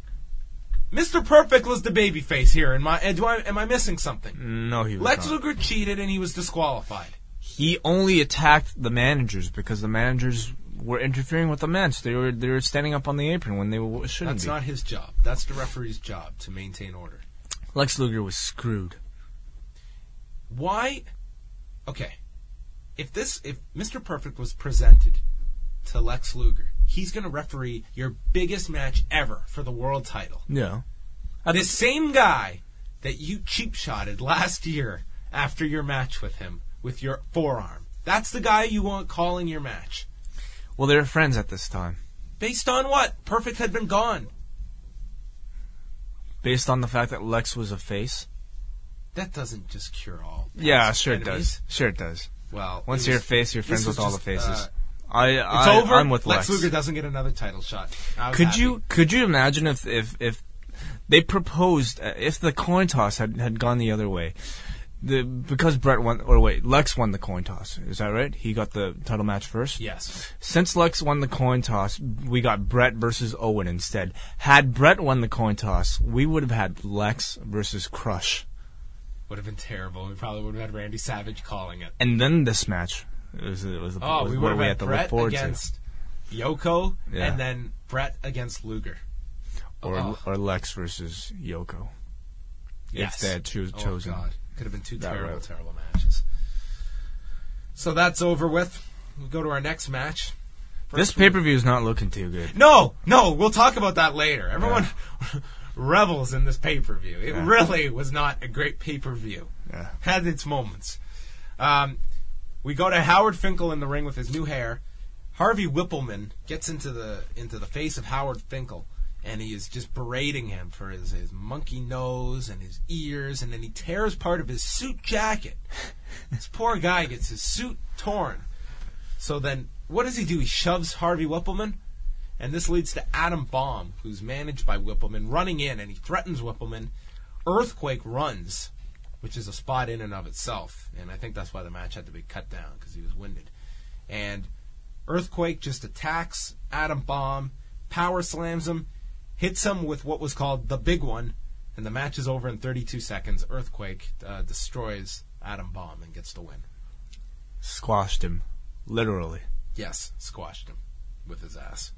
Mister Perfect was the babyface here. Am I, do I, am I missing something? No, he was Lex not. Luger cheated and he was disqualified. He only attacked the managers because the managers were interfering with the match. They were they were standing up on the apron when they w- shouldn't That's be. not his job. That's the referee's job, to maintain order. Lex Luger was screwed. Why? Okay. If this, if Mister Perfect was presented to Lex Luger, he's going to referee your biggest match ever for the world title. Yeah. This same guy that you cheap-shotted last year after your match with him, with your forearm. That's the guy you want calling your match. Well, they were friends at this time. Based on what? Perfect had been gone. Based on the fact that Lex was a face. That doesn't just cure all. Yeah, past sure it enemies. does. Sure it does. Well, Once it you're a was- face, you're friends this with was all the just, faces. uh, I, It's I, over. I'm with Lex Lex. Luger doesn't get another title shot. I was Could happy. you could you imagine if if if they proposed uh, if the coin toss had, had gone the other way, the because Brett won, or wait, Lex won the coin toss. Is that right? He got the title match first? Yes. Since Lex won the coin toss, we got Brett versus Owen instead. Had Brett won the coin toss, we would have had Lex versus Crush. Would have been terrible. We probably would have had Randy Savage calling it. And then this match. It was, it was, Oh, was we what would have we had had to look Brett forward against Yoko, Yeah. and then Brett against Luger. to. Or, Oh. or Lex versus Yoko. Yes. If they had cho- Oh, chosen. God. Could have been two that terrible, route. terrible matches. So that's over with. We go to our next match. This First we- pay-per-view is not looking too good. No, no, we'll talk about that later. Everyone revels in this pay-per-view. It Yeah. really was not a great pay-per-view. Yeah. Had its moments. Um, we go to Howard Finkel in the ring with his new hair. Harvey Whippleman gets into the into the face of Howard Finkel, and he is just berating him for his, his monkey nose and his ears, and then he tears part of his suit jacket. This poor guy gets his suit torn. So then, what does he do? He shoves Harvey Whippleman, and this leads to Adam Baum, who's managed by Whippleman, running in, and he threatens Whippleman. Earthquake runs, which is a spot in and of itself, and I think that's why the match had to be cut down, because he was winded. And Earthquake just attacks Adam Baum, power slams him, hits him with what was called the big one, and the match is over in thirty-two seconds. Earthquake uh, destroys Adam Baum and gets the win. Squashed him. Literally. Yes, squashed him with his ass.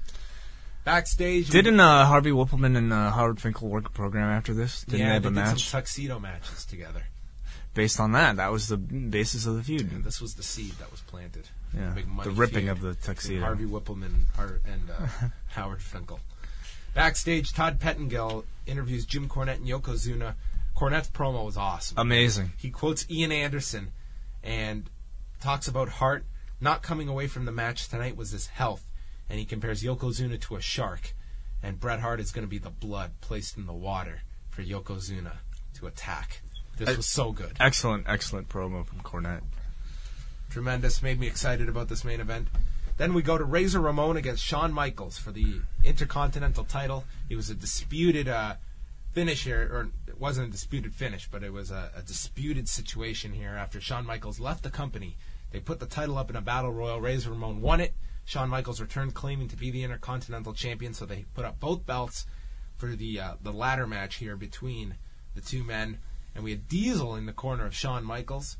Backstage, we- Didn't uh, Harvey Whippleman and uh, Howard Finkel work a program after this? Didn't yeah, they have they a did match? some tuxedo matches together. Based on that, that was the basis of the feud. And this was the seed that was planted. Yeah, Big money the ripping feud of the between tuxedo. Harvey Whippleman Har- and uh, Howard Finkel. Backstage, Todd Pettengill interviews Jim Cornette and Yokozuna. Cornette's promo was awesome. Amazing. He quotes Ian Anderson and talks about Hart not coming away from the match tonight was his health, and he compares Yokozuna to a shark, and Bret Hart is going to be the blood placed in the water for Yokozuna to attack. This was so good. Excellent, excellent promo from Cornette. Tremendous. Made me excited about this main event. Then we go to Razor Ramon against Shawn Michaels for the Intercontinental title. It was a disputed uh, finish here, or it wasn't a disputed finish, but it was a, a disputed situation here after Shawn Michaels left the company. They put the title up in a battle royal. Razor Ramon won it. Shawn Michaels returned claiming to be the Intercontinental Champion, so they put up both belts for the uh, the ladder match here between the two men. And we had Diesel in the corner of Shawn Michaels,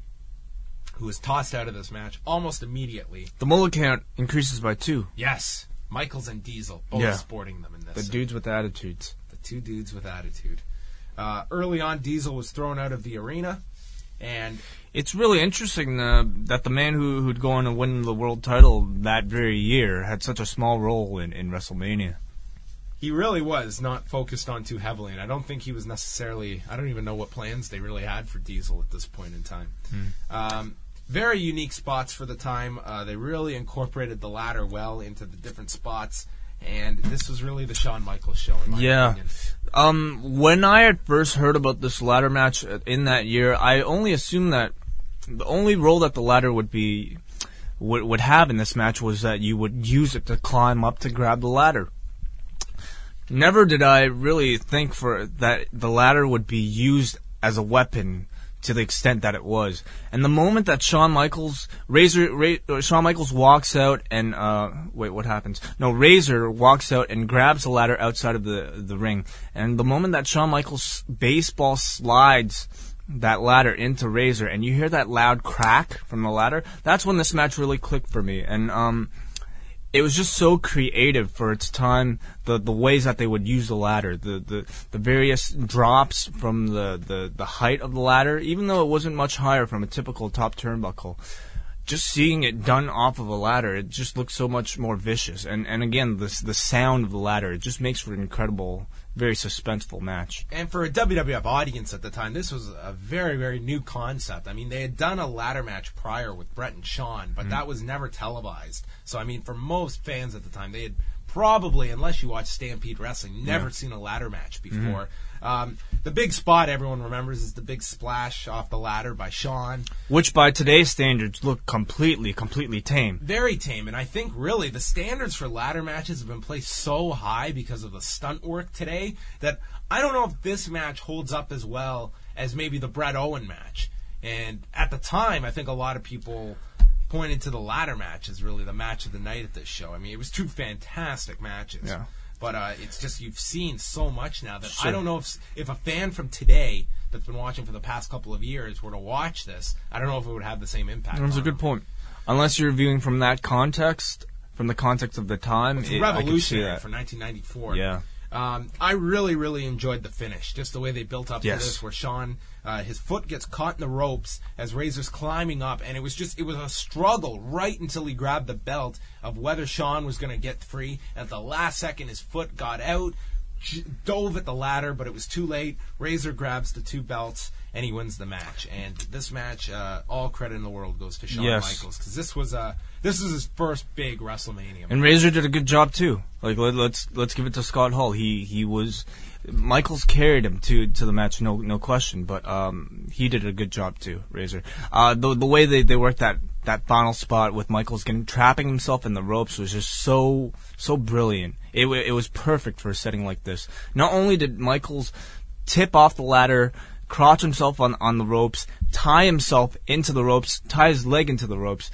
who was tossed out of this match almost immediately. The mullet count increases by two. Yes, Michaels and Diesel, both Yeah. sporting them in The this. dudes with attitudes. The two dudes with attitude. Uh, early on, Diesel was thrown out of the arena, and It's really interesting uh, that the man who, who'd go on to win the world title that very year had such a small role in, in WrestleMania. he really was not focused on too heavily, and I don't think he was necessarily, I don't even know what plans they really had for Diesel at this point in time. Um, very unique spots for the time. Uh, they really incorporated the ladder well into the different spots, and this was really the Shawn Michaels show, in my Yeah. opinion. Um, when I had first heard about this ladder match in that year, I only assumed that the only role that the ladder would be would, would have in this match was that you would use it to climb up to grab the ladder. Never did I really think for that the ladder would be used as a weapon to the extent that it was. And the moment that Shawn Michaels, Razor, Ra- uh, Shawn Michaels walks out and, uh, wait, what happens? No, Razor walks out and grabs the ladder outside of the, the ring. And the moment that Shawn Michaels baseball slides that ladder into Razor and you hear that loud crack from the ladder, that's when this match really clicked for me. And, um, it was just so creative for its time, the the ways that they would use the ladder, the the, the various drops from the, the, the height of the ladder, even though it wasn't much higher from a typical top turnbuckle. Just seeing it done off of a ladder, it just looks so much more vicious. And and again, the the sound of the ladder, it just makes for an incredible, very suspenseful match. And for a W W F audience at the time, this was a very, very new concept. I mean, they had done a ladder match prior with Bret and Shawn, but that was never televised. So, I mean, for most fans at the time, they had probably, unless you watch Stampede Wrestling, never Yeah. seen a ladder match before. Um, the big spot everyone remembers is the big splash off the ladder by Shawn. Which by today's standards look completely, completely tame. Very tame, and I think really the standards for ladder matches have been placed so high because of the stunt work today that I don't know if this match holds up as well as maybe the Bret Owen match. And at the time, I think a lot of people pointed to the ladder match as really the match of the night at this show. I mean, it was two fantastic matches. Yeah. But uh, it's just you've seen so much now that Sure. I don't know if if a fan from today that's been watching for the past couple of years were to watch this, I don't know if it would have the same impact. That's a on good them. point. Unless you're viewing from that context, from the context of the time, It's it- I could see revolutionary that. for nineteen ninety-four. Yeah. Um, I really, really enjoyed the finish, just the way they built up Yes. to this, where Shawn, uh, his foot gets caught in the ropes as Razor's climbing up, and it was just, it was a struggle right until he grabbed the belt of whether Shawn was going to get free. At the last second, his foot got out, j- dove at the ladder, but it was too late. Razor grabs the two belts, and he wins the match. And this match, uh, all credit in the world goes to Shawn Yes. Michaels, because this was uh, this is his first big WrestleMania. And Razor did a good job too. Like let, let's let's give it to Scott Hall. He he was Michaels carried him to to the match, no no question. But um, he did a good job too, Razor. Uh, the the way they, they worked that, that final spot with Michaels getting trapping himself in the ropes was just so so brilliant. It wa- it was perfect for a setting like this. Not only did Michaels tip off the ladder, crotch himself on on the ropes, tie himself into the ropes, tie his leg into the ropes.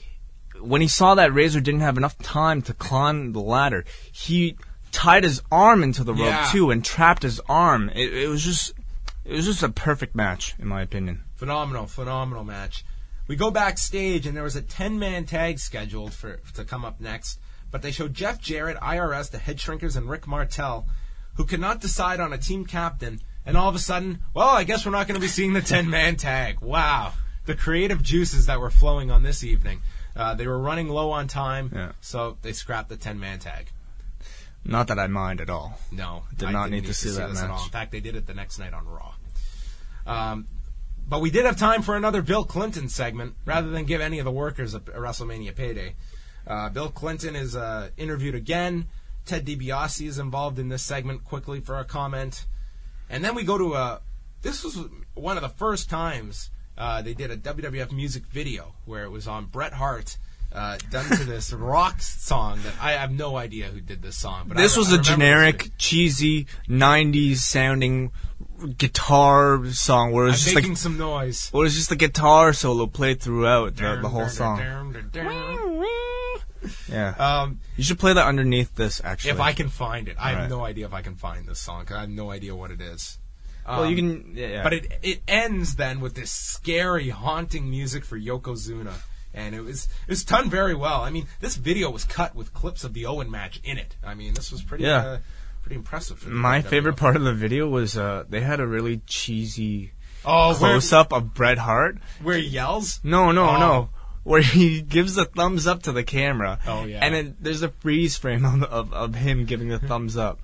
When he saw that Razor didn't have enough time to climb the ladder, he tied his arm into the rope Yeah. too and trapped his arm. It, it was just, it was just a perfect match, in my opinion. Phenomenal, phenomenal match. We go backstage, and there was a ten-man tag scheduled for to come up next, but they showed Jeff Jarrett, I R S, the Head Shrinkers, and Rick Martel, who could not decide on a team captain, and all of a sudden, well, I guess we're not going to be seeing the ten-man tag. Wow. The creative juices that were flowing on this evening. Uh, they were running low on time, Yeah. so they scrapped the ten-man tag. Not that I mind at all. No, Did I not didn't need to see that this at all. match. In fact, they did it the next night on Raw. Um, but we did have time for another Bill Clinton segment, rather than give any of the workers a, a WrestleMania payday. Uh, Bill Clinton is uh, interviewed again. Ted DiBiase is involved in this segment quickly for a comment. And then we go to a... This was one of the first times uh, they did a W W F music video where it was on Bret Hart, uh, done to this rock song that I have no idea who did this song. But This I, was I a remember generic, listening. cheesy, nineties sounding guitar song where it I'm was just making like, some noise. well, it was just the guitar solo played throughout the, the whole song. Yeah. Um, You should play that underneath this, actually. if I can find it, I have Alright. no idea if I can find this song because I have no idea what it is. Well, you Um, can... Yeah, yeah. But it it ends then with this scary, haunting music for Yokozuna, and it was it was done very well. I mean, this video was cut with clips of the Owen match in it. I mean, this was pretty Yeah. uh, pretty impressive. For the My W W F. favorite part of the video was uh, they had a really cheesy oh, where, close up of Bret Hart. where he yells. No, no, Oh. no. Where he gives a thumbs up to the camera. Oh, yeah. And then there's a freeze frame of, of, of him giving the thumbs up.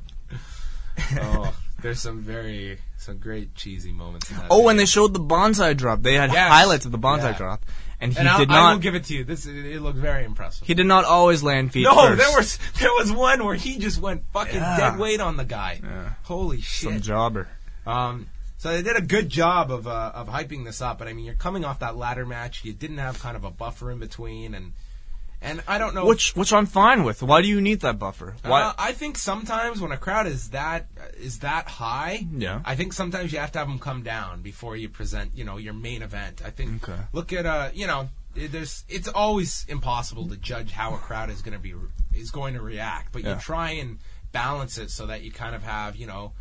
Oh, there's some very some great cheesy moments. In that Oh, video. and they showed the bonsai drop. They had Yes. highlights of the bonsai Yeah. drop, and he and I'll, did I will not. give it to you. This it, it looked very impressive. He did not always land feet No, first. there was there was one where he just went fucking Yeah. dead weight on the guy. Yeah. Holy some shit! jobber. Um, so they did a good job of uh, of hyping this up. But I mean, you're coming off that ladder match. You didn't have kind of a buffer in between, and and I don't know. Which which I'm fine with. Why do you need that buffer? Why? Uh, I think sometimes when a crowd is that is that high, Yeah. I think sometimes you have to have them come down before you present, you know, your main event. I think. Okay. Look at uh, you know, it- there's it's always impossible to judge how a crowd is going to be is going to react, but Yeah. you try and balance it so that you kind of have, you know,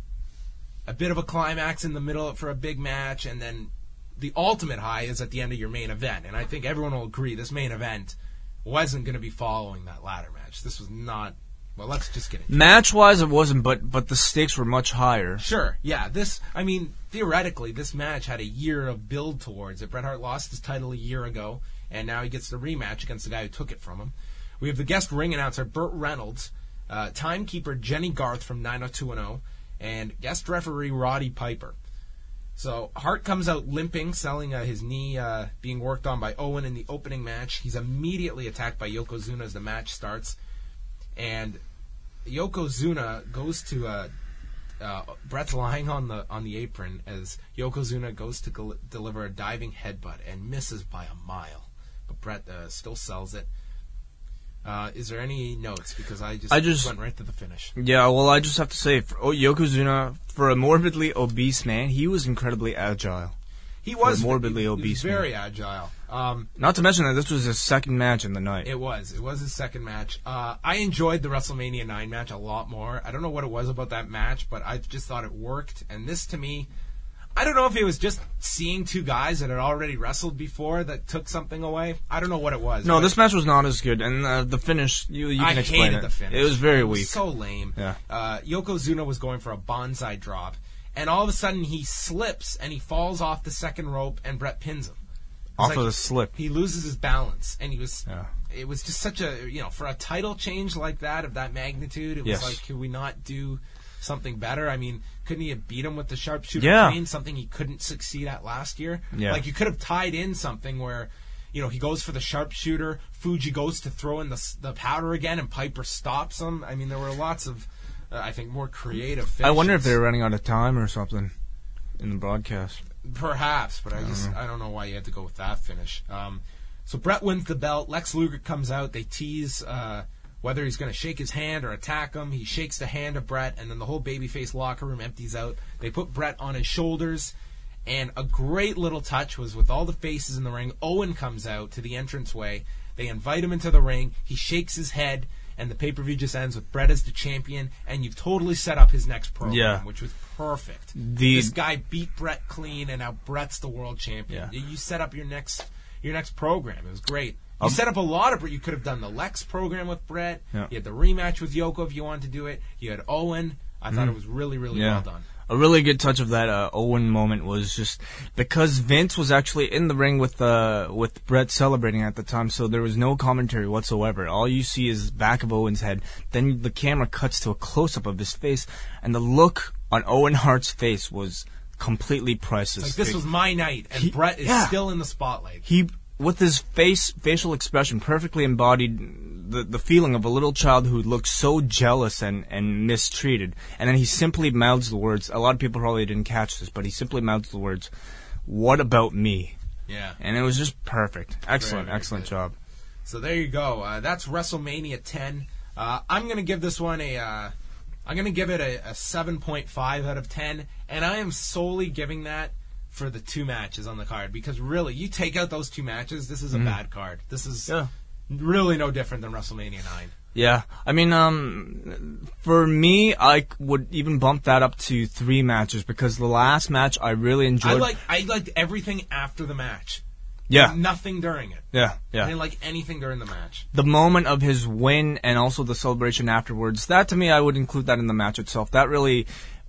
a bit of a climax in the middle for a big match, and then the ultimate high is at the end of your main event. And I think everyone will agree this main event wasn't going to be following that ladder match. This was not. Well, let's just get into it. Match wise, it wasn't, but but the stakes were much higher. Sure, yeah. This, I mean, theoretically, this match had a year of build towards it. Bret Hart lost his title a year ago, and now he gets the rematch against the guy who took it from him. We have the guest ring announcer, Burt Reynolds, uh, timekeeper Jenny Garth from nine oh two one oh, and guest referee Roddy Piper. So Hart comes out limping, selling uh, his knee uh, being worked on by Owen in the opening match. He's immediately attacked by Yokozuna as the match starts. and Yokozuna goes to uh, uh, Brett's lying on the on the apron as Yokozuna goes to gel- deliver a diving headbutt and misses by a mile, but Brett uh, still sells it. Uh, is there any notes? Because I just, I just went right to the finish. Yeah, well, I just have to say, for oh, Yokozuna, for a morbidly obese man, he was incredibly agile. He was For a morbidly he, obese he was very man. agile. Um, Not to mention that this was his second match in the night. It was. It was his second match. Uh, I enjoyed the WrestleMania nine match a lot more. I don't know what it was about that match, but I just thought it worked. And this, to me, I don't know if it was just seeing two guys that had already wrestled before that took something away. I don't know what it was. No, but this match was not as good, and uh, the finish, you, you I can explain hated it. the finish. It was very It was weak. so lame. Yeah. Uh, Yokozuna was going for a bonsai drop, and all of a sudden he slips and he falls off the second rope, and Brett pins him. It's Off like of the slip. He loses his balance, and he was. Yeah. It was just such a, you know, for a title change like that of that magnitude, it was Yes. like, could we not do something better? I mean, couldn't he have beat him with the sharpshooter Yeah. queen, something he couldn't succeed at last year? Yeah. Like, you could have tied in something where, you know, he goes for the sharpshooter, Fuji goes to throw in the s- the powder again, and Piper stops him. I mean, there were lots of, uh, I think, more creative finishes. I wonder if they were running out of time or something in the broadcast. Perhaps, but I just I don't know why you had to go with that finish. Um, so Brett wins the belt. Lex Luger comes out. They tease uh, whether he's going to shake his hand or attack him. He shakes the hand of Brett, and then the whole babyface locker room empties out. They put Brett on his shoulders, and a great little touch was with all the faces in the ring. Owen comes out to the entranceway. They invite him into the ring. He shakes his head, and the pay-per-view just ends with Brett as the champion, and you've totally set up his next program, Yeah. which was perfect. The- This guy beat Brett clean, and now Brett's the world champion. Yeah. You set up your next your next program. It was great. You Um, set up a lot of. You could have done the Lex program with Brett. Yeah. You had the rematch with Yoko if you wanted to do it. You had Owen. I thought it was really, really Yeah. well done. A really good touch of that uh, Owen moment was just because Vince was actually in the ring with uh, with Brett celebrating at the time, so there was no commentary whatsoever. All you see is back of Owen's head. Then the camera cuts to a close-up of his face, and the look on Owen Hart's face was completely priceless. Like, this was my night, and He- Brett is yeah. still in the spotlight. He, with his face, facial expression, perfectly embodied the the feeling of a little child who looks so jealous and, and mistreated. And then he simply mouths the words, a lot of people probably didn't catch this, but he simply mouths the words, "What about me?" Yeah. And it was just perfect. Excellent, very excellent good. job. So there you go. Uh, that's WrestleMania ten. Uh, I'm going to give this one a. Uh, I'm going to give it a, a seven point five out of ten, and I am solely giving that for the two matches on the card, because really, you take out those two matches, this is a bad card. This is Yeah. really no different than WrestleMania nine. Yeah, I mean, um, for me, I would even bump that up to three matches because the last match I really enjoyed. I like I liked everything after the match. yeah, Nothing during it. yeah, I yeah. didn't like anything during the match. The moment of his win and also the celebration afterwards, that to me, I would include that in the match itself. That really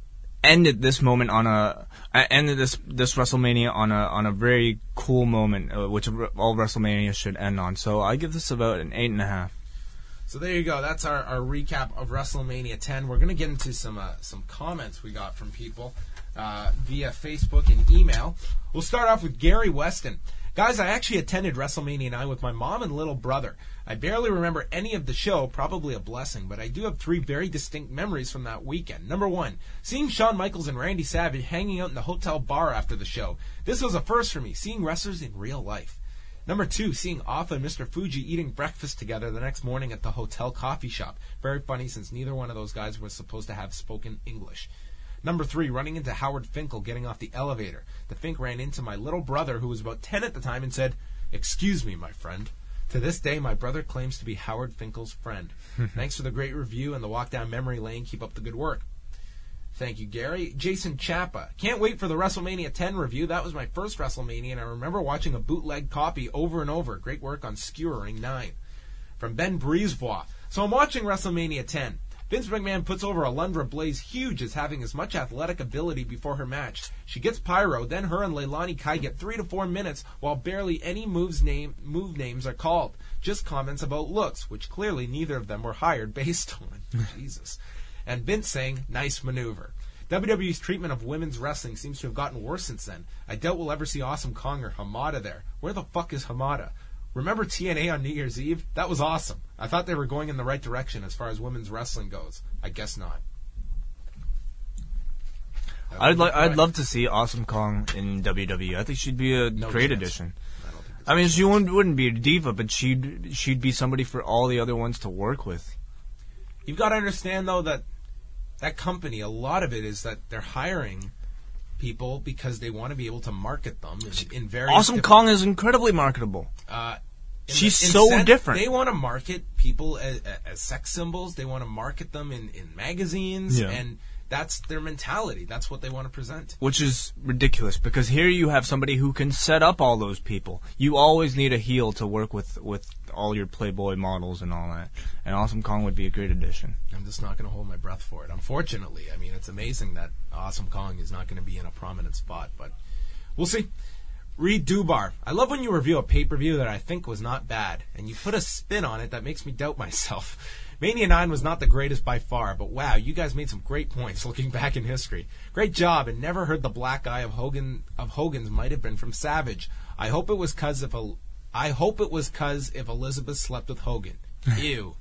ended this moment on a uh, ended this this WrestleMania on a on a very cool moment, uh, which all WrestleMania should end on. So I give this about an eight and a half. So there you go. That's our, our recap of WrestleMania ten. We're going to get into some uh, some comments we got from people uh, via Facebook and email. We'll start off with Gary Weston. Guys, I actually attended WrestleMania nine with my mom and little brother. I barely remember any of the show, probably a blessing, but I do have three very distinct memories from that weekend. Number one, seeing Shawn Michaels and Randy Savage hanging out in the hotel bar after the show. This was a first for me, seeing wrestlers in real life. Number two, seeing Alpha and Mister Fuji eating breakfast together the next morning at the hotel coffee shop. Very funny since neither one of those guys was supposed to have spoken English. Number three, running into Howard Finkel getting off the elevator. The Fink ran into my little brother, who was about ten at the time, and said, "Excuse me, my friend." To this day, my brother claims to be Howard Finkel's friend. Thanks for the great review and the walk down memory lane. Keep up the good work. Thank you, Gary. Jason Chappa. Can't wait for the WrestleMania ten review. That was my first WrestleMania, and I remember watching a bootleg copy over and over. Great work on Skewering nine. From Ben Brisebois. So I'm watching WrestleMania ten. Vince McMahon puts over Alundra Blaze huge as having as much athletic ability before her match. She gets pyro, then her and Leilani Kai get three to four minutes while barely any moves name move names are called. Just comments about looks, which clearly neither of them were hired based on. Jesus. And Vince saying, nice maneuver. W W E's treatment of women's wrestling seems to have gotten worse since then. I doubt we'll ever see Awesome Kong or Hamada there. Where the fuck is Hamada? remember T N A on New Year's Eve? That was awesome. I thought they were going in the right direction as far as women's wrestling goes. I guess not. That I'd would like. be I'd fine. love to see Awesome Kong in W W E. I think she'd be a No great chance. addition. I don't think I mean, she wouldn't, wouldn't be a diva, but she'd she'd be somebody for all the other ones to work with. You've got to understand, though, that that company, a lot of it is that they're hiring people because they want to be able to market them in, in various Awesome different- Kong is incredibly marketable. Uh, in She's the- in so sen- different. They want to market people as, as sex symbols. They want to market them in, in magazines, Yeah. and that's their mentality. That's what they want to present. Which is ridiculous, because here you have somebody who can set up all those people. You always need a heel to work with, with all your Playboy models and all that. And Awesome Kong would be a great addition. I'm just not going to hold my breath for it. Unfortunately, I mean, it's amazing that Awesome Kong is not going to be in a prominent spot, but we'll see. Reed Dubar. I love when you review a pay-per-view that I think was not bad, and you put a spin on it that makes me doubt myself. Mania nine was not the greatest by far, but wow, you guys made some great points looking back in history. Great job, and never heard the black eye of Hogan of Hogan's might have been from Savage. I hope it was cause if a, I hope it was cause if Elizabeth slept with Hogan. Ew.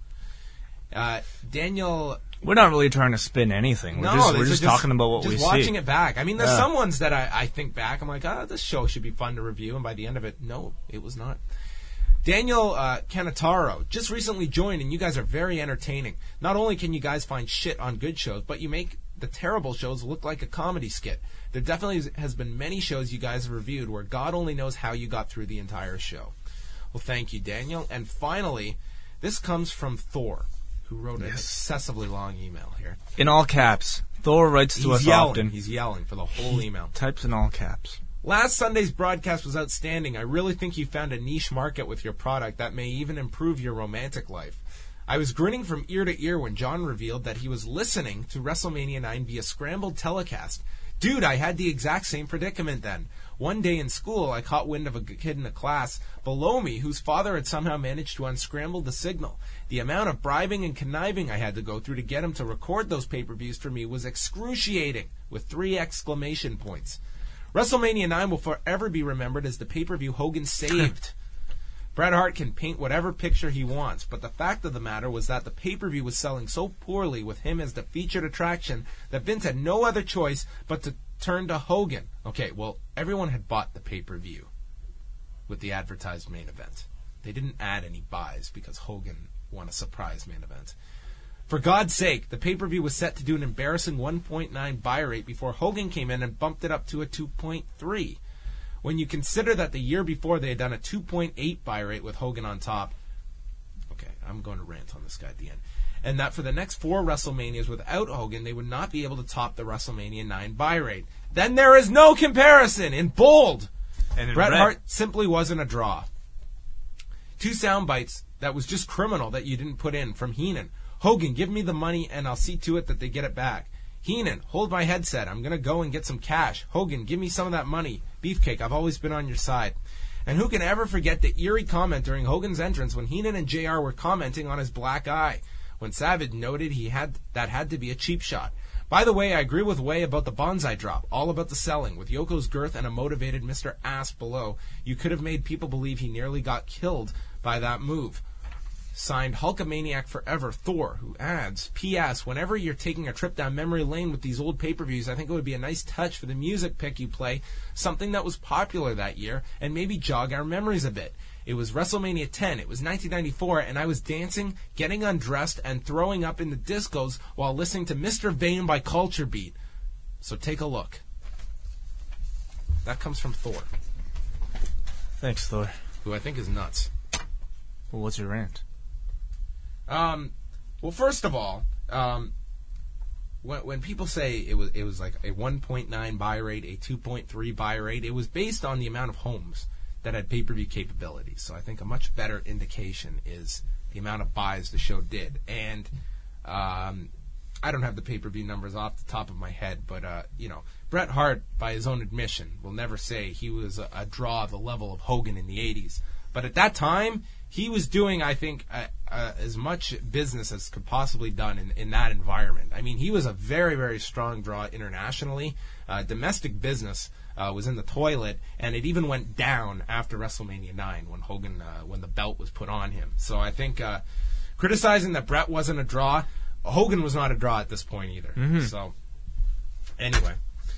Uh, Daniel. We're not really trying to spin anything. We're No, just, we're these are just talking about what just we see. watching it back. I mean, there's Yeah. some ones that I, I think back. I'm like, ah, this show should be fun to review. And by the end of it, no, it was not. Daniel uh, Canataro just recently joined, and you guys are very entertaining. Not only can you guys find shit on good shows, but you make the terrible shows look like a comedy skit. There definitely has been many shows you guys have reviewed where God only knows how you got through the entire show. Well, thank you, Daniel. And finally, this comes from Thor, who wrote an excessively long email here. In all caps. Thor writes to He's us yelling. often. He's yelling for the whole email. Types in all caps. Last Sunday's broadcast was outstanding. I really think you found a niche market with your product that may even improve your romantic life. I was grinning from ear to ear when John revealed that he was listening to WrestleMania nine via scrambled telecast. Dude, I had the exact same predicament then. One day in school, I caught wind of a kid in a class below me whose father had somehow managed to unscramble the signal. The amount of bribing and conniving I had to go through to get him to record those pay-per-views for me was excruciating, with three exclamation points. WrestleMania nine will forever be remembered as the pay-per-view Hogan saved. Bret Hart can paint whatever picture he wants, but the fact of the matter was that the pay-per-view was selling so poorly with him as the featured attraction that Vince had no other choice but to turn to Hogan. Okay, well, everyone had bought the pay-per-view with the advertised main event. They didn't add any buys because Hogan won a surprise main event. For God's sake, the pay-per-view was set to do an embarrassing one point nine buy rate before Hogan came in and bumped it up to a two point three. When you consider that the year before they had done a two point eight buy rate with Hogan on top. Okay, I'm going to rant on this guy at the end. And that for the next four WrestleManias without Hogan, they would not be able to top the WrestleMania nine buy rate. Then there is no comparison, in bold. And in Bret red. Hart simply wasn't a draw. Two sound bites that was just criminal that you didn't put in from Heenan. Hogan, give me the money and I'll see to it that they get it back. Heenan, hold my headset. I'm going to go and get some cash. Hogan, give me some of that money. Beefcake, I've always been on your side. And who can ever forget the eerie comment during Hogan's entrance when Heenan and J R were commenting on his black eye, when Savage noted he had that had to be a cheap shot. By the way, I agree with Way about the bonsai drop, all about the selling. With Yoko's girth and a motivated Mister Ass below, you could have made people believe he nearly got killed by that move. Signed Hulkamaniac Forever, Thor, who adds, P S. Whenever you're taking a trip down memory lane with these old pay-per-views, I think it would be a nice touch for the music pick you play, something that was popular that year, and maybe jog our memories a bit. It was WrestleMania ten, it was nineteen ninety-four, and I was dancing, getting undressed, and throwing up in the discos while listening to Mister Vain by Culture Beat. So take a look. That comes from Thor, Thanks, Thor. who I think is nuts. Well, what's your rant? Um, well, first of all, um, when, when people say it was it was like a one point nine buy rate, a two point three buy rate, it was based on the amount of homes that had pay-per-view capabilities. So I think a much better indication is the amount of buys the show did. And um, I don't have the pay-per-view numbers off the top of my head, but uh, you know, Bret Hart, by his own admission, will never say he was a, a draw of the level of Hogan in the eighties. But at that time, he was doing, I think, uh, uh, as much business as could possibly done in, in that environment. I mean, he was a very, very strong draw internationally. Uh, domestic business uh, was in the toilet, and it even went down after WrestleMania nine when Hogan, uh, when the belt was put on him. So I think uh, criticizing that Bret wasn't a draw, Hogan was not a draw at this point either. Mm-hmm. So anyway,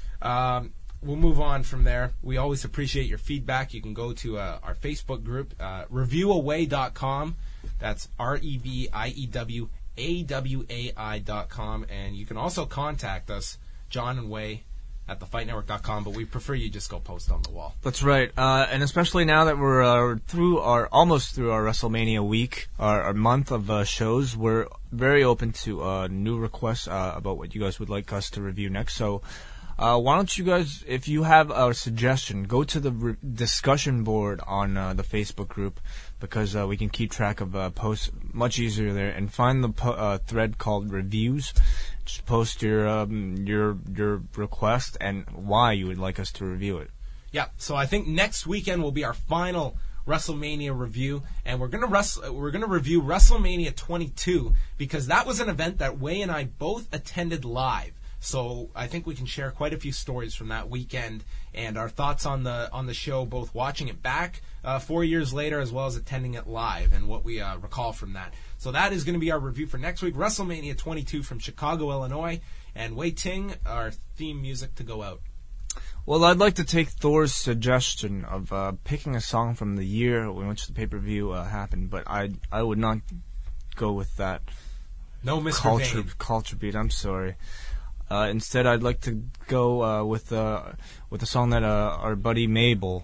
um, we'll move on from there. We always appreciate your feedback. You can go to uh, our Facebook group, uh, review away dot com. That's R E V I E W A W A I dot com. And you can also contact us, John and Way, at the fight network dot com, but we prefer you just go post on the wall. That's right, uh, and especially now that we're uh, through our almost through our WrestleMania week, our, our month of uh, shows, we're very open to uh, new requests uh, about what you guys would like us to review next. So, uh, why don't you guys, if you have a suggestion, go to the re- discussion board on uh, the Facebook group, because uh, we can keep track of uh, posts much easier there, and find the po- uh, thread called reviews. Just post your um, your your request and why you would like us to review it. Yeah, so I think next weekend will be our final WrestleMania review, and we're gonna res- we're gonna review WrestleMania twenty-two, because that was an event that Way and I both attended live. So I think we can share quite a few stories from that weekend and our thoughts on the on the show, both watching it back uh, four years later as well as attending it live, and what we uh, recall from that. So that is going to be our review for next week. WrestleMania twenty-two from Chicago, Illinois, and Wei Ting, our theme music to go out. Well, I'd like to take Thor's suggestion of uh, picking a song from the year in which the pay-per-view uh, happened, but I I would not go with that. No, Mister culture Vane. culture beat. I'm sorry. Uh, instead, I'd like to go uh, with uh, with a song that uh, our buddy Mabel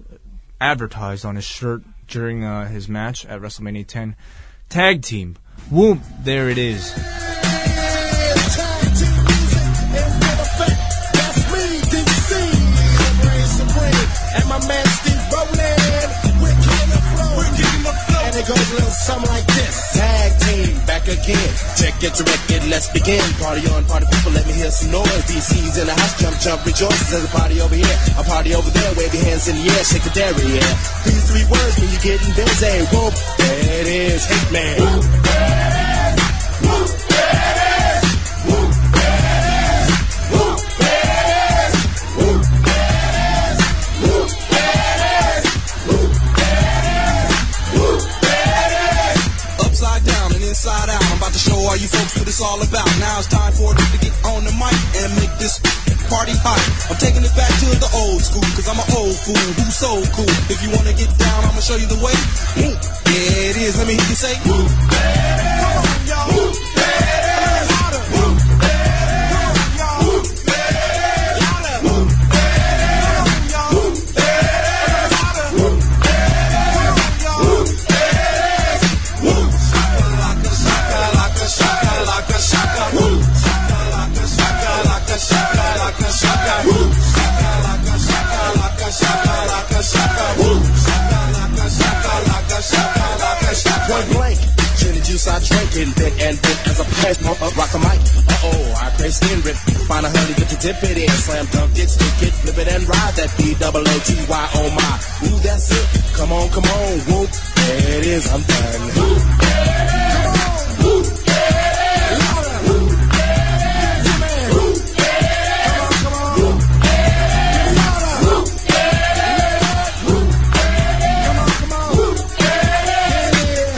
advertised on his shirt during uh, his match at WrestleMania ten. Tag Team. Whoop, there it is. And my man Steve Rowland, we're getting the flow, we're getting the flow. And it goes a little something like this. Tag team, back again. Check it to record, let's begin. Party on, party people, let me hear some noise. D C's in the house, jump, jump, rejoice. There's a party over here, a party over there. Wave your hands in the air, shake the dairy, yeah. These three words when you're getting busy. Whoop, there it is, hate man. Whoop, there it is. Whoop, there it is. Whoop, there it is. Whoop, there it is. Whoop, upside down and inside out. I'm about to show all you folks what it's all about. Now it's time for them to get on the mic and make this party hot. I'm taking it back to the old school, cause I'm an old fool who's so cool. If you wanna get down, I'ma show you the way. Woo, yeah, it is. Let me hear you say, woo, there it is. Come on, y'all. Woo, there it is. Louder. Woo, there it is. Come on, y'all. Woo, there it is. Louder. Woo, there it is. Come on, y'all. Woo, there it is. Louder. Woo, there it is. Come on, y'all. Woo, there it is. Woo, shaka, shaka, shaka, shaka, shaka, woo, shaka, shaka, shaka, shaka, woo, shaka, shaka, shaka, shaka, woo, shaka, shaka, shaka, shaka. Point blank, gin and juice I drink and bit and bit as I pass my up, rock a mic. Uh oh, I crave skin rip, find a honey, get to dip it in, slam dunk it, stick it, flip it and ride that B double O T Y. Oh my, ooh that's it. Come on, come on, whoop, there it is, I'm done. Whoop, there it is. Come on, whoop, there it is. Louder, whoop, there it is. Man, whoop, there it is. Come on, come on, whoop, there it is. Louder, whoop, there it is. Whoop, there it is. Come on, come on, whoop, there it is.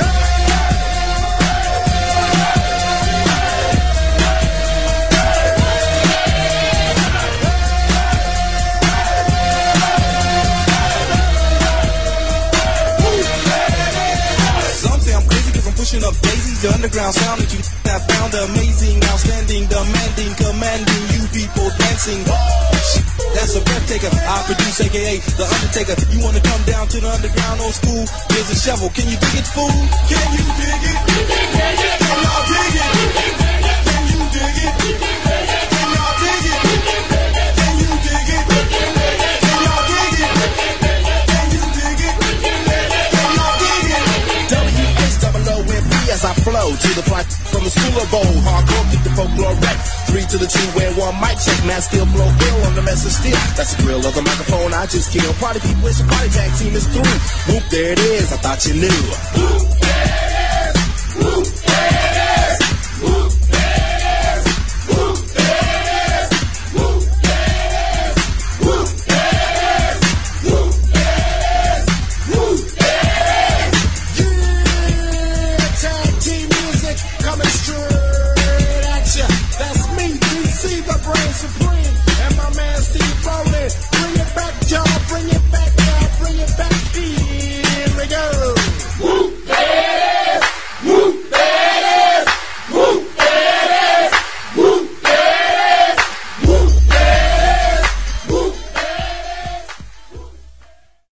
Some say I'm crazy cause I'm pushing up daisies. The underground sound that you have found amazing, outstanding, demanding, commanding you people dancing. Shit, that's a breath taker. I produce, aka The Undertaker. You wanna come down to the underground old school? Here's a shovel. Can you dig it, fool? Can you dig it? Can y'all dig it? Can you dig it? Can y'all dig it? Can you dig it? Can y'all dig it? Can you dig it? Can y'all dig it? W S O O M P as I flow to the plot from the school of bowl. Hardcore, get the folklore wreck. three to the two and one mic check. Man, still blow ill on the message still. That's the thrill of the microphone I just killed. Party people, it's your party tag team is through. Whoop, there it is. I thought you knew. Whoop, there it is. Whoop, there it is.